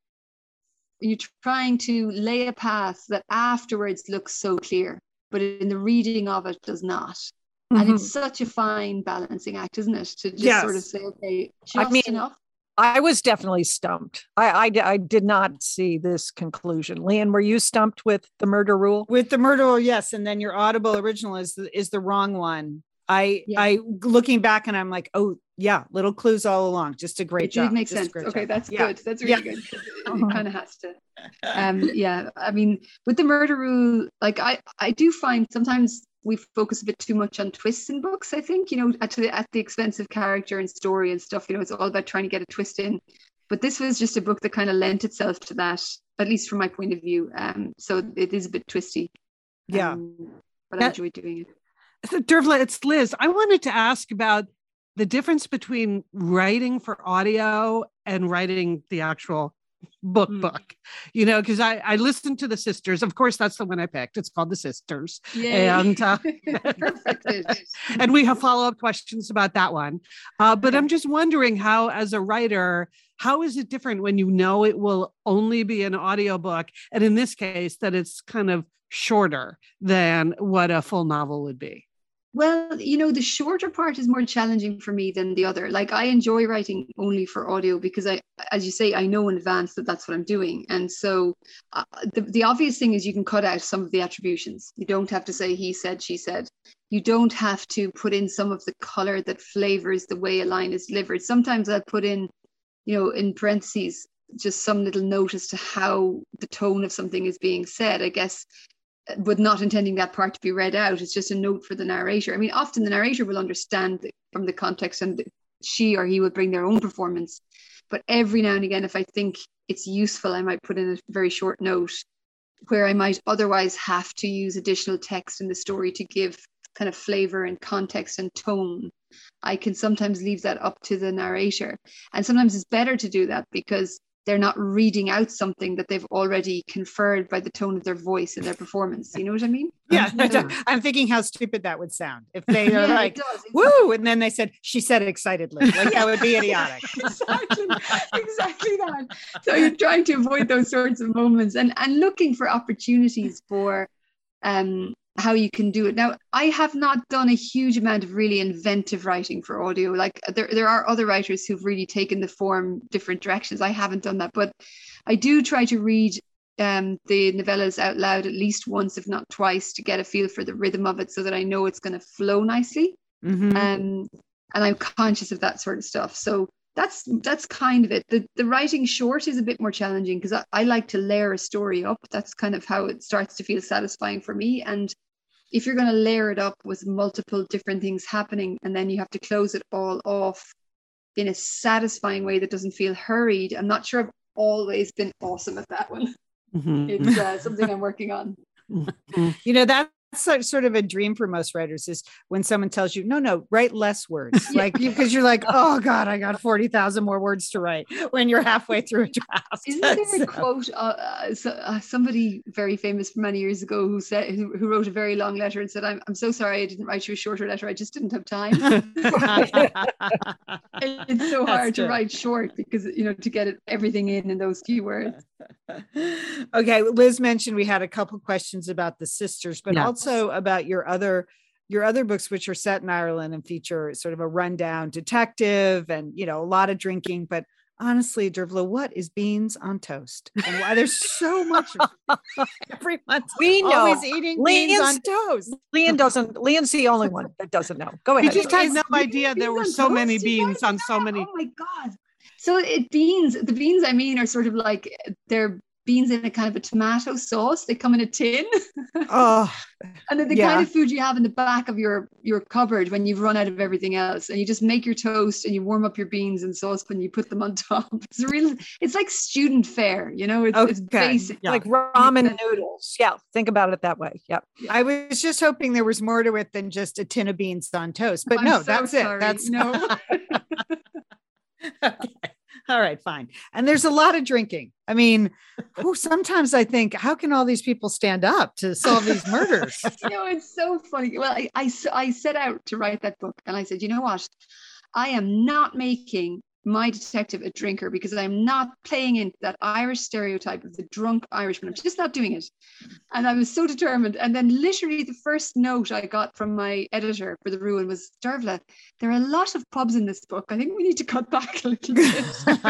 when you're trying to lay a path that afterwards looks so clear, but in the reading of it does not. And Mhm. it's such a fine balancing act, isn't it? To just sort of Yes. say, okay, I just mean, enough. I was definitely stumped. I, I, I did not see this conclusion. Leanne, were you stumped with the murder rule? With the murder, yes, and then your Audible original is the, is the wrong one. I Yeah. I looking back and I'm like, oh yeah, little clues all along. Just a great It job. did make Just a sense. great Okay, job. that's Yeah. good. That's really Yeah. good. 'Cause It, it kind of has to. Um, yeah, I mean, with the murder rule, like I, I do find sometimes we focus a bit too much on twists in books. I think, you know, at the at the expense of character and story and stuff. You know, it's all about trying to get a twist in. But this was just a book that kind of lent itself to that, at least from my point of view. Um, so it is a bit twisty. Yeah. Um, but I That- enjoy doing it. So, Dervla, it's Liz. I wanted to ask about the difference between writing for audio and writing the actual book Mm. book. You know, because I, I listened to The Sisters. Of course, that's the one I picked. It's called The Sisters. And uh, Perfect. and we have follow-up questions about that one. Uh, but Okay. I'm just wondering how, as a writer, how is it different when you know it will only be an audiobook? And in this case, that it's kind of shorter than what a full novel would be. Well, you know, the shorter part is more challenging for me than the other. Like, I enjoy writing only for audio because I, as you say, I know in advance that that's what I'm doing. And so uh, the, the obvious thing is you can cut out some of the attributions. You don't have to say he said, she said. You don't have to put in some of the color that flavors the way a line is delivered. Sometimes I put in, you know, in parentheses, just some little note as to how the tone of something is being said, I guess, but not intending that part to be read out. It's just a note for the narrator. I mean, often the narrator will understand from the context and she or he will bring their own performance. But every now and again, if I think it's useful, I might put in a very short note where I might otherwise have to use additional text in the story to give kind of flavor and context and tone. I can sometimes leave that up to the narrator. And sometimes it's better to do that because they're not reading out something that they've already conferred by the tone of their voice and their performance. You know what I mean? Yeah. So- I'm thinking how stupid that would sound if they are Yeah, it like, does, exactly. woo, and then they said, she said excitedly. Like that would be idiotic. exactly, exactly that. So you're trying to avoid those sorts of moments and, and looking for opportunities for um, how you can do it. Now, I have not done a huge amount of really inventive writing for audio. Like there, there are other writers who've really taken the form different directions. I haven't done that, but I do try to read um, the novellas out loud at least once, if not twice, to get a feel for the rhythm of it so that I know it's going to flow nicely. Mhm. Um, and I'm conscious of that sort of stuff. So that's that's kind of it. The the writing short is a bit more challenging because I, I like to layer a story up. That's kind of how it starts to feel satisfying for me. And if you're going to layer it up with multiple different things happening and then you have to close it all off in a satisfying way that doesn't feel hurried, I'm not sure I've always been awesome at that one. Mhm. It's uh, something I'm working on. You know, that's so- sort of a dream for most writers is when someone tells you, no, no, write less words. Like, because you're like, oh God, I got forty thousand more words to write when you're halfway through a draft. Isn't there So- a quote, uh, uh, so, uh, somebody very famous many years ago who said, who, who wrote a very long letter and said, I'm, I'm so sorry I didn't write you a shorter letter. I just didn't have time. It's so That's hard to true. write short because, you know, to get it, everything in in those few words. Okay, Liz mentioned we had a couple questions about the sisters, but Yes. also about your other your other books, which are set in Ireland and feature sort of a rundown detective and, you know, a lot of drinking. But honestly, Dervla, what is beans on toast? And why there's so much of everyone's We know. always eating beans Leanne's- on toast. Leanne doesn't, Leanne's the only one that doesn't know. Go We ahead. just had It's no beans- idea there beans were on so many toast, you beans guys? on so many. Oh my God. So it beans, the beans I mean are sort of like they're beans in a kind of a tomato sauce. They come in a tin. Oh, and they're the yeah. kind of food you have in the back of your, your cupboard when you've run out of everything else. And you just make your toast and you warm up your beans in saucepan and you put them on top. It's real, it's like student fare, you know, it's, Okay. it's basic. Like ramen noodles. Yeah. Think about it that way. Yep. I was just hoping there was more to it than just a tin of beans on toast, but I'm no, so that's sorry. it. That's No. Okay. All right, fine. And there's a lot of drinking. I mean, who sometimes I think, how can all these people stand up to solve these murders? You know, it's so funny. Well, I, I, I set out to write that book and I said, you know what? I am not making my detective a drinker because I'm not playing into that Irish stereotype of the drunk Irishman. I'm just not doing it. And I was so determined. And then literally the first note I got from my editor for The Ruin was, Dervla, there are a lot of pubs in this book. I think we need to cut back a little bit.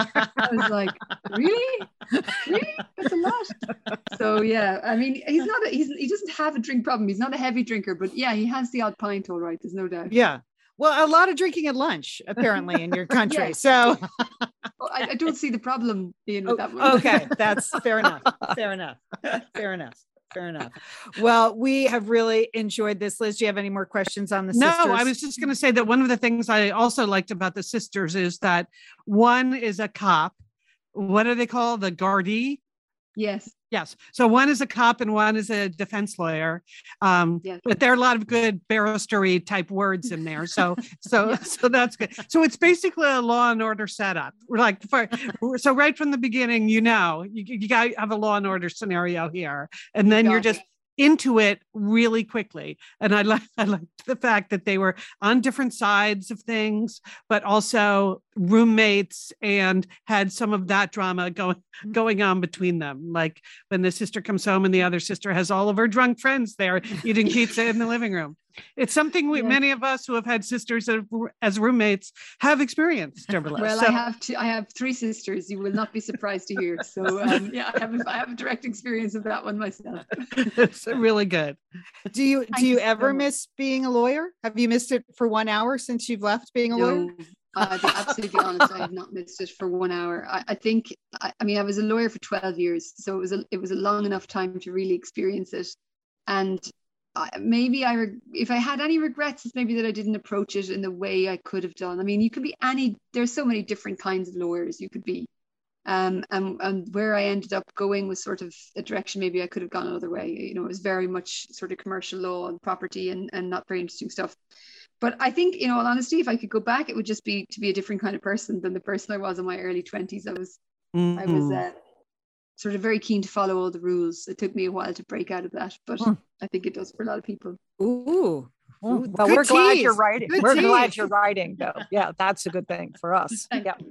I was like, really? Really? That's a lot. So yeah, I mean, he's not, a, he's, he doesn't have a drink problem. He's not a heavy drinker, but yeah, he has the odd pint, all right. There's no doubt. Yeah. Well, a lot of drinking at lunch, apparently, in your country. Yes. So Well, I, I don't see the problem, Ian, with oh, that one. okay, that's fair enough. Fair enough. Fair enough. Fair enough. Well, we have really enjoyed this. Liz, do you have any more questions on the No, sisters? I was just going to say that one of the things I also liked about the sisters is that one is a cop. What are they called? The Gardaí? Yes. Yes. So one is a cop and one is a defense lawyer. Um, Yeah. But there are a lot of good barristery type words in there. So so so that's good. So it's basically a Law and Order setup. We're like, for, so right from the beginning, you know, you, you got to have a Law and Order scenario here, and then You you're got just into it really quickly. And I like I liked the fact that they were on different sides of things, but also roommates and had some of that drama going going on between them. Like when the sister comes home and the other sister has all of her drunk friends there eating pizza in the living room. It's something we, Yeah. many of us who have had sisters as, as roommates have experienced. Dervla. Well, So- I have two, I have three sisters. You will not be surprised to hear. So um, yeah, I have, a, I have a direct experience of that one myself. it's really good. Do you Thank do you you so ever much. miss being a lawyer? Have you missed it for one hour since you've left being a lawyer? No, uh, to be absolutely honest, I have not missed it for one hour. I, I think, I, I mean, I was a lawyer for twelve years, so it was a, it was a long enough time to really experience it. And I, maybe I, reg- if I had any regrets, it's maybe that I didn't approach it in the way I could have done. I mean, you could be any, there's so many different kinds of lawyers you could be. Um, and, and where I ended up going was sort of a direction maybe I could have gone another way. You know, it was very much sort of commercial law and property and, and not very interesting stuff. But I think, in all honesty, if I could go back, it would just be to be a different kind of person than the person I was in my early twenties. I was, I was Mhm. uh, sort of very keen to follow all the rules. It took me a while to break out of that, but Hmm. I think it does for a lot of people. Ooh. Well, Ooh, well, good we're glad you're tease. writing. Good We're glad tease. you're writing, though. Yeah, that's a good thing for us. Thank Yeah.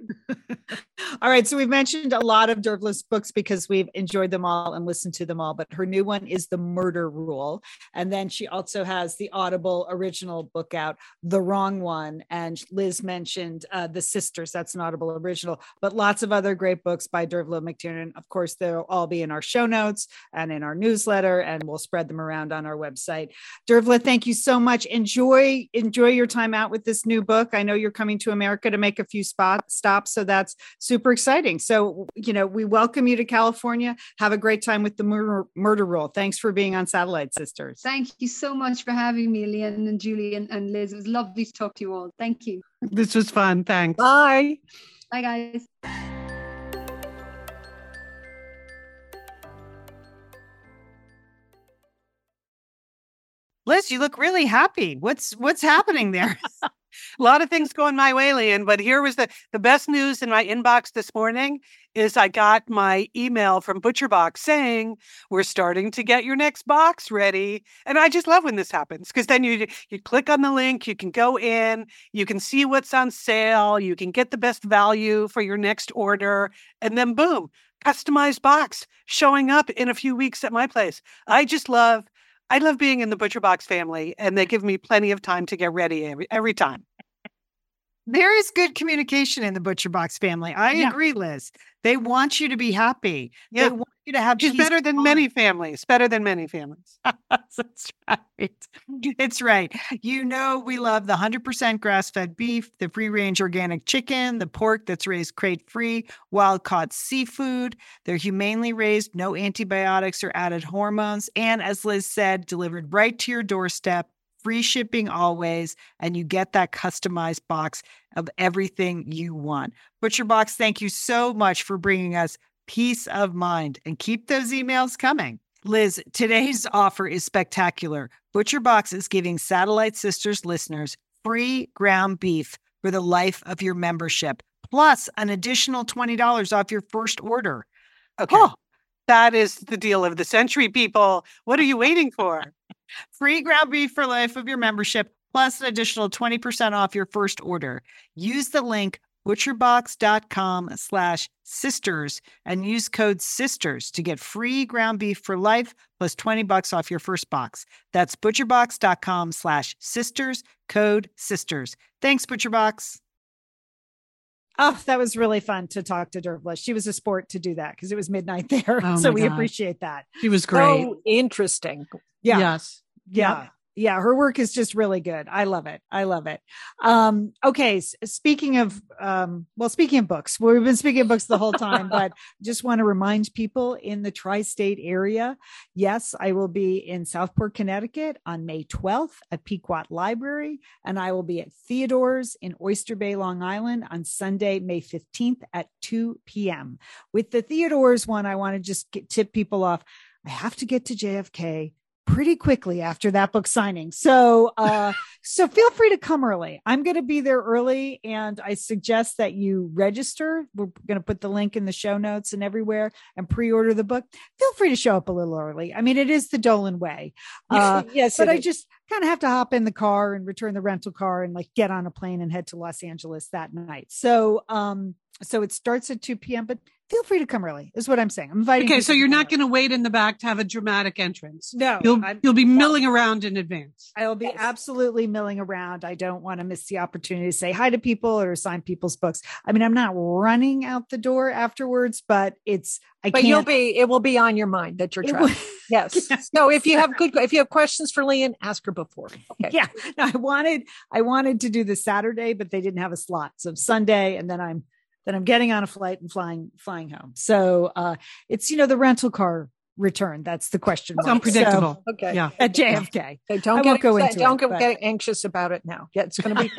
All right. So we've mentioned a lot of Dervla's books because we've enjoyed them all and listened to them all, but her new one is The Murder Rule. And then she also has the Audible original book out, The Wrong One. And Liz mentioned uh, The Sisters. That's an Audible original, but lots of other great books by Dervla McTiernan. Of course, they'll all be in our show notes and in our newsletter, and we'll spread them around on our website. Dervla, thank you so much. Enjoy, enjoy your time out with this new book. I know you're coming to America to make a few spot stops, so that's super exciting. So, you know, we welcome you to California. Have a great time with The Murder, Murder Rule. Thanks for being on Satellite Sisters. Thank you so much for having me, Leanne and Julie and, and Liz. It was lovely to talk to you all. Thank you. This was fun. Thanks. Bye. Bye, guys. Liz, you look really happy. What's what's happening there? A lot of things going my way, Lian, but here was the, the best news in my inbox this morning is I got my email from ButcherBox saying, we're starting to get your next box ready. And I just love when this happens because then you, you click on the link, you can go in, you can see what's on sale, you can get the best value for your next order, and then boom, customized box showing up in a few weeks at my place. I just love I love being in the ButcherBox family, and they give me plenty of time to get ready every, every time. There is good communication in the Butcher Box family. I Yeah. agree, Liz. They want you to be happy. Yeah. They want you to have She's peace better of than mind. many families. Better than many families. That's right. It's right. You know, we love the one hundred percent grass-fed beef, the free-range organic chicken, the pork that's raised crate-free, wild-caught seafood. They're humanely raised, no antibiotics or added hormones. And as Liz said, delivered right to your doorstep, free shipping always, and you get that customized box of everything you want. Butcher Box, thank you so much for bringing us peace of mind, and keep those emails coming. Liz, today's offer is spectacular. Butcher Box is giving Satellite Sisters listeners free ground beef for the life of your membership, plus an additional twenty dollars off your first order. Okay. Oh, that is the deal of the century, people. What are you waiting for? Free ground beef for life of your membership, plus an additional twenty percent off your first order. Use the link butcherbox.com slash sisters and use code sisters to get free ground beef for life plus twenty bucks off your first box. That's butcherbox.com slash sisters, code sisters. Thanks, ButcherBox. Oh, that was really fun to talk to Dervla. She was a sport to do that because it was midnight there. Oh so my we God. appreciate that. She was great. So interesting. Yeah. Yes. Yeah. Yep. Yeah. Her work is just really good. I love it. I love it. Um, okay. S- speaking of, um, well, speaking of books, well, we've been speaking of books the whole time, but just want to remind people in the tri-state area. Yes, I will be in Southport, Connecticut on May twelfth at Pequot Library, and I will be at Theodore's in Oyster Bay, Long Island on Sunday, May fifteenth at two p.m. With the Theodore's one, I want to just get, tip people off. I have to get to J F K pretty quickly after that book signing. So, uh, so feel free to come early. I'm going to be there early, and I suggest that you register. We're going to put the link in the show notes and everywhere, and pre-order the book. Feel free to show up a little early. I mean, it is the Dolan way. Uh, yes, but it I is. just kind of have to hop in the car and return the rental car and like get on a plane and head to Los Angeles that night. So, um, so it starts at two p.m., but feel free to come early is what I'm saying. I'm inviting. Okay, so people you're to not come going to wait in the back to have a dramatic entrance. No, You'll I'm- you'll be milling around in advance. I'll be absolutely milling around. I don't want to miss the opportunity to say hi to people or sign people's books. I mean, I'm not running out the door afterwards, but it's, I But can't. you'll be, it will be on your mind that you're it traveling. will- Yes. So if you have good, if you have questions for Lian, ask her before. Okay. Yeah. No, I wanted, I wanted to do the Saturday, but they didn't have a slot. So Sunday, and then I'm, then I'm getting on a flight and flying, flying home. So, uh, it's, you know, the rental car return. That's the question. It's mark. unpredictable. So, Okay. Yeah. at J F K. Okay, don't I get won't go upset. into don't it, get, but- get anxious about it now. Yeah, it's going to be.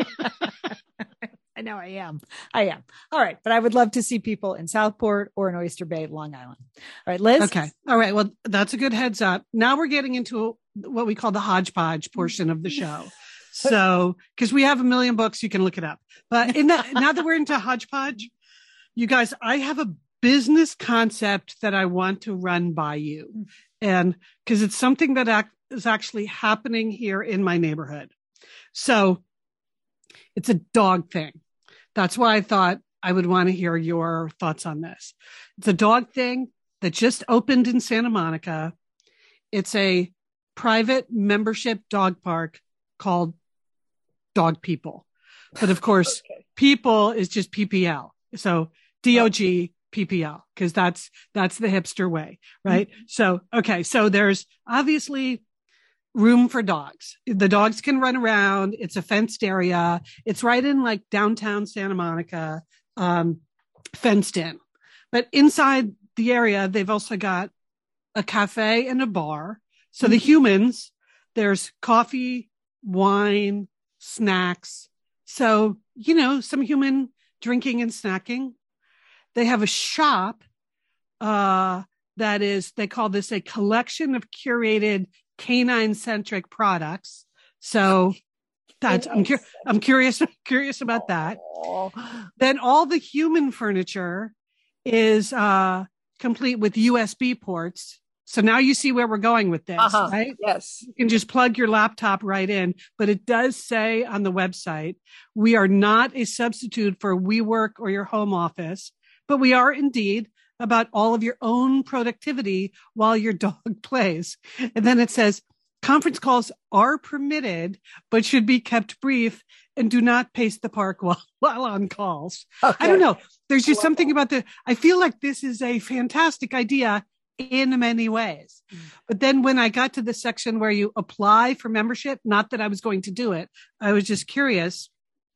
I know I am. I am. All right. But I would love to see people in Southport or in Oyster Bay, Long Island. All right, Liz. Okay. All right. Well, that's a good heads up. Now we're getting into what we call the hodgepodge portion of the show. So, because we have a million books, you can look it up. But in that, now that we're into hodgepodge, you guys, I have a business concept that I want to run by you. And because it's something that ac- is actually happening here in my neighborhood. So it's a dog thing. That's why I thought I would want to hear your thoughts on this. It's a dog thing that just opened in Santa Monica. It's a private membership dog park called Dog People. But of course, Okay. People is just P P L. So D O G P P L, because that's, that's the hipster way, right? Mm-hmm. So, okay. So there's obviously room for dogs. The dogs can run around. It's a fenced area. It's right in like downtown Santa Monica, um, fenced in. But inside the area, they've also got a cafe and a bar. So mm-hmm. the humans, there's coffee, wine, snacks. So, you know, some human drinking and snacking. They have a shop, uh, that is, they call this a collection of curated canine centric products. So that's, I'm, cu- I'm curious, curious about that. Then all the human furniture is, uh, complete with U S B ports. So now you see where we're going with this, uh-huh. right? Yes. You can just plug your laptop right in, but it does say on the website, we are not a substitute for WeWork or your home office, but we are indeed about all of your own productivity while your dog plays. And then it says conference calls are permitted, but should be kept brief and do not pace the park while, while on calls. Okay. I don't know. There's just something about the, I feel like this is a fantastic idea in many ways. But then when I got to the section where you apply for membership, not that I was going to do it, I was just curious.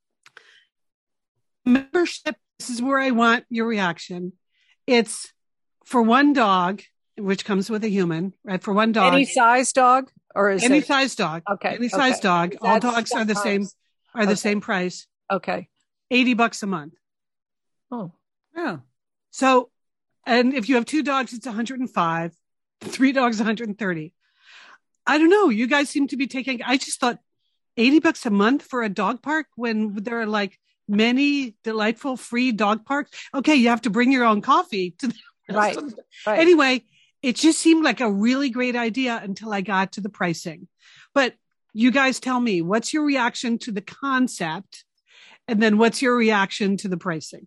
Membership, this is where I want your reaction. It's for one dog, which comes with a human, right? For one dog. Any size dog? Or is any it... size dog. Okay. Any size okay. dog. That's, All dogs are the price. same, are the okay. same price. Okay. eighty bucks a month. Oh. Yeah. So, and if you have two dogs, it's one hundred five, three dogs, one hundred thirty. I don't know. You guys seem to be taking, I just thought eighty bucks a month for a dog park when there are like many delightful free dog parks. Okay. You have to bring your own coffee to the right. right. Anyway, it just seemed like a really great idea until I got to the pricing. But you guys tell me, what's your reaction to the concept? And then what's your reaction to the pricing?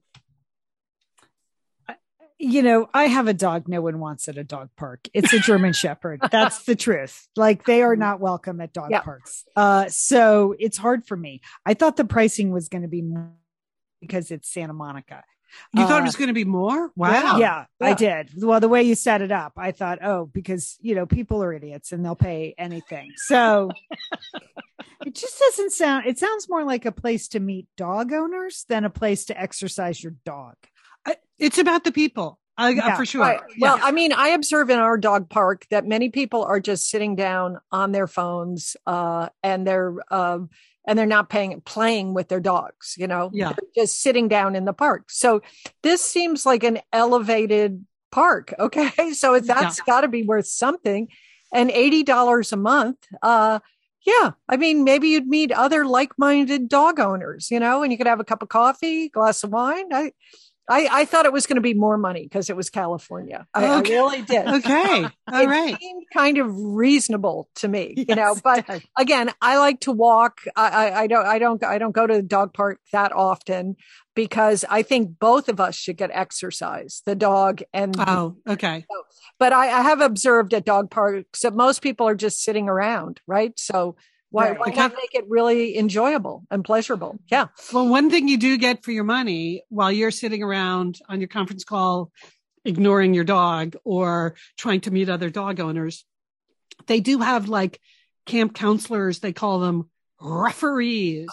You know, I have a dog no one wants at a dog park. It's a German Shepherd. That's the truth. Like, they are not welcome at dog yeah. parks. Uh, so it's hard for me. I thought the pricing was going to be more because it's Santa Monica. You uh, thought it was going to be more? Wow. Yeah, yeah, yeah, I did. Well, the way you set it up, I thought, oh, because, you know, people are idiots and they'll pay anything. So it just doesn't sound, it sounds more like a place to meet dog owners than a place to exercise your dog. It's about the people. Uh, yeah, for sure. Right. Yeah. Well, I mean, I observe in our dog park that many people are just sitting down on their phones, uh, and they're, um, and they're not paying, playing with their dogs, you know, yeah. They're just sitting down in the park. So this seems like an elevated park. Okay. So that's yeah. got to be worth something. And eighty dollars a month. Uh, yeah. I mean, maybe you'd meet other like-minded dog owners, you know, and you could have a cup of coffee, glass of wine. I, I, I thought it was going to be more money because it was California. I, okay. I really did. Okay. All it right. seemed kind of reasonable to me, yes, you know, but again, I like to walk. I, I, I don't, I don't, I don't go to the dog park that often because I think both of us should get exercise, the dog and. Oh, okay. The, but I, I have observed at dog parks that most people are just sitting around, right? So Why, right. why not make it really enjoyable and pleasurable? Yeah. Well, one thing you do get for your money while you're sitting around on your conference call, ignoring your dog or trying to meet other dog owners, they do have like camp counselors. They call them referees.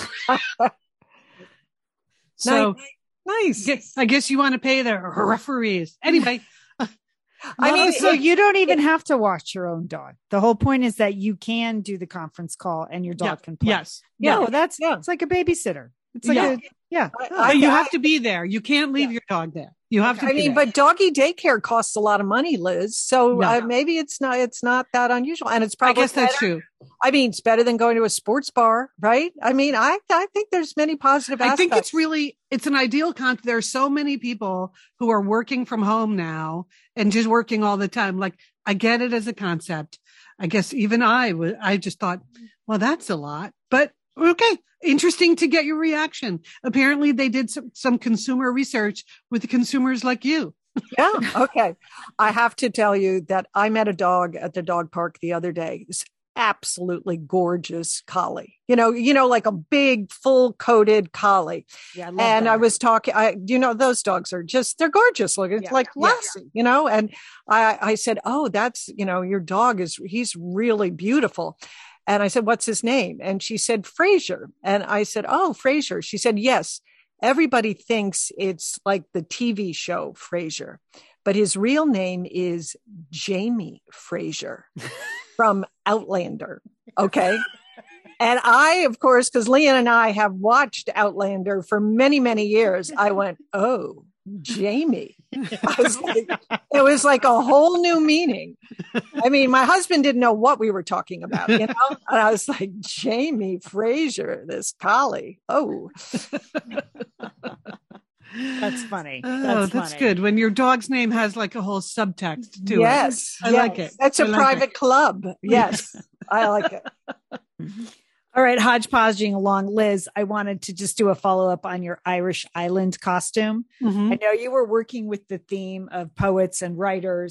So nice. nice. I guess you want to pay the referees. Anyway. I mean, so you don't even have to watch your own dog. The whole point is that you can do the conference call and your dog yeah, can play. Yes. No, yeah. that's, yeah. it's like a babysitter. It's like yeah. a, yeah. I, I, you have to be there. You can't leave yeah. your dog there. You have to I be mean, there. But doggy daycare costs a lot of money, Liz. So no. uh, maybe it's not, it's not that unusual. And it's probably, I guess that's better. true. I mean, it's better than going to a sports bar, right? I mean, I, I think there's many positive aspects. I think it's really, it's an ideal concept. There are so many people who are working from home now and just working all the time. Like, I get it as a concept. I guess even I would, I just thought, well, that's a lot, but okay. Interesting to get your reaction. Apparently they did some, some consumer research with the consumers like you. Yeah. Okay. I have to tell you that I met a dog at the dog park the other day. This absolutely gorgeous collie, you know, you know, like a big full coated collie. Yeah, I love and that. I was talking, I, you know, those dogs are just, they're gorgeous looking. It's yeah. like yeah. Lassie, you know, and I, I said, oh, that's, you know, your dog is, he's really beautiful. And I said, what's his name? And she said, Fraser. And I said, oh, Fraser. She said, yes, everybody thinks it's like the T V show Frasier, but his real name is Jamie Fraser from Outlander. Okay. And I, of course, because Leanne and I have watched Outlander for many, many years, I went, oh, Jamie. I was like, it was like a whole new meaning. I mean, my husband didn't know what we were talking about, you know? And I was like, Jamie Fraser, this collie. Oh. That's funny. Oh, that's, that's funny. good. When your dog's name has like a whole subtext to yes, it. I yes. like it. That's a I like private it. club. Yes, I like it. All right, hodgepodging along. Liz, I wanted to just do a follow-up on your Irish Island costume. Mhm. I know you were working with the theme of poets and writers,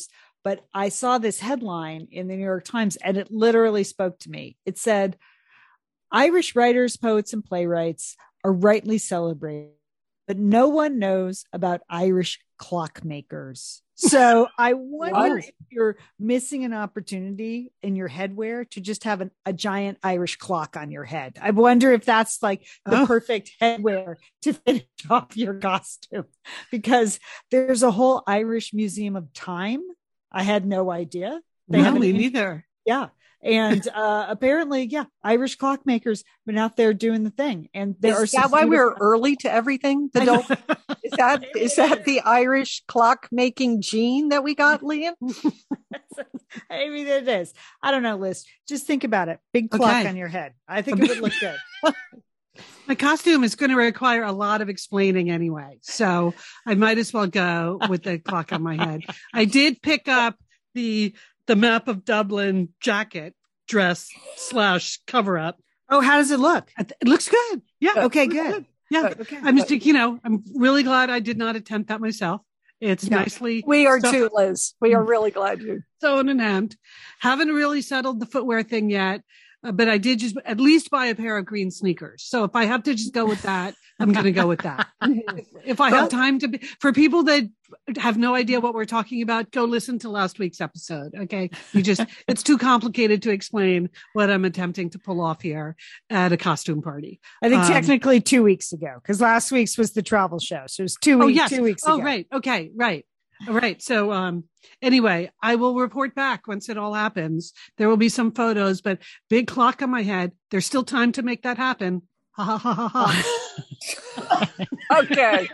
but I saw this headline in the New York Times and it literally spoke to me. It said, Irish writers, poets, and playwrights are rightly celebrated, but no one knows about Irish clockmakers. So I wonder if you're missing an opportunity in your headwear to just have an, a giant Irish clock on your head. I wonder if that's like the oh. perfect headwear to finish off your costume, because there's a whole Irish Museum of Time. I had no idea. They no, me neither. Yeah. And uh, apparently, yeah, Irish clockmakers been out there doing the thing. And there is are that why we're early to everything? The Dol- is that is that the Irish clockmaking gene that we got, Lian? I mean, it is. I don't know, Liz. Just think about it. Big clock okay. on your head. I think it would look good. My costume is going to require a lot of explaining anyway, so I might as well go with the clock on my head. I did pick up the. the map of Dublin jacket dress slash cover up. Oh, how does it look? It looks good. Yeah. Okay, good. good. Yeah. Okay. I'm just, you know, I'm really glad I did not attempt that myself. It's yeah. nicely. We are too, Liz. We are really glad you. Sewn in hand. Haven't really settled the footwear thing yet, uh, but I did just at least buy a pair of green sneakers. So if I have to just go with that, I'm going to go with that. if, if I have time to be, for people that have no idea what we're talking about, go listen to last week's episode. Okay. You just, it's too complicated to explain what I'm attempting to pull off here at a costume party. I think um, technically two weeks ago, because last week's was the travel show. So it was two, oh, weeks, yes. two weeks oh, ago. Oh, right. Okay. Right. All right. So, um, anyway, I will report back once it all happens. There will be some photos, but big clock on my head. There's still time to make that happen. Ha ha ha ha. Okay.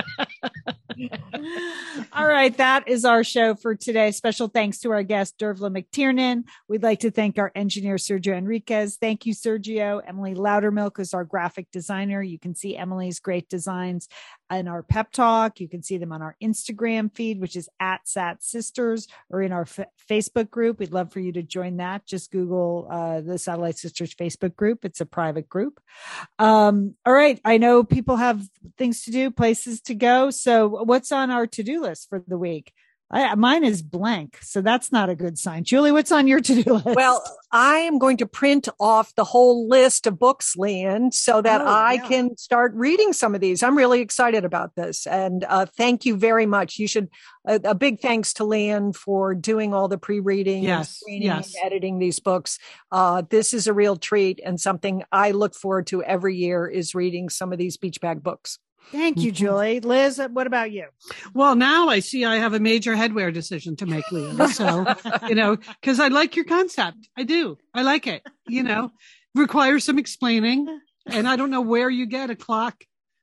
All right. That is our show for today. Special thanks to our guest, Dervla McTiernan. We'd like to thank our engineer, Sergio Enriquez. Thank you, Sergio. Emily Loudermilk is our graphic designer. You can see Emily's great designs in our pep talk. You can see them on our Instagram feed, which is at Sat Sisters, or in our f- Facebook group. We'd love for you to join that. Just Google uh, the Satellite Sisters Facebook group. It's a private group. Um, all right. I know people have things to do, places to go. So what's on our to-do list for the week? I, mine is blank, so that's not a good sign. Julie, what's on your to-do list? Well, I am going to print off the whole list of books, Lian, so that oh, I yeah. can start reading some of these. I'm really excited about this. And uh, thank you very much. You should, a, a big thanks to Lian for doing all the pre-reading yes, and screening yes. and editing these books. Uh, this is a real treat, and something I look forward to every year is reading some of these beach bag books. Thank you, Julie. Liz, what about you? Well, now I see I have a major headwear decision to make, Liam. So, you know, because I like your concept. I do. I like it. You know, requires some explaining. And I don't know where you get a clock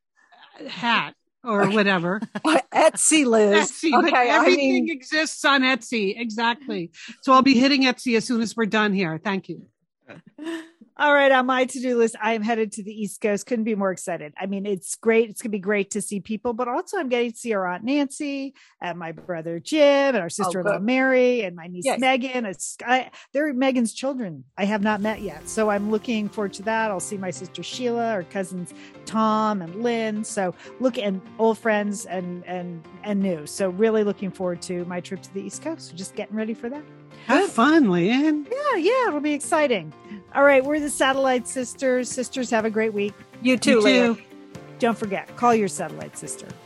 hat or whatever. Etsy, Liz. Etsy. Okay, but everything I mean... exists on Etsy. Exactly. So I'll be hitting Etsy as soon as we're done here. Thank you. All right, on my to-do list, I am headed to the East Coast. Couldn't be more excited. I mean, it's great. It's going to be great to see people, but also I'm getting to see our Aunt Nancy and my brother Jim and our sister-in-law oh, Mary and my niece yes. Megan. It's, I, they're Megan's children I have not met yet. So I'm looking forward to that. I'll see my sister Sheila, our cousins Tom and Lynn. So look, and old friends and, and, and new. So really looking forward to my trip to the East Coast. So just getting ready for that. Have fun, Lian. Yeah, yeah, it'll be exciting. All right, we're the Satellite Sisters. Sisters, have a great week. You too, you too. Don't forget, call your Satellite Sister.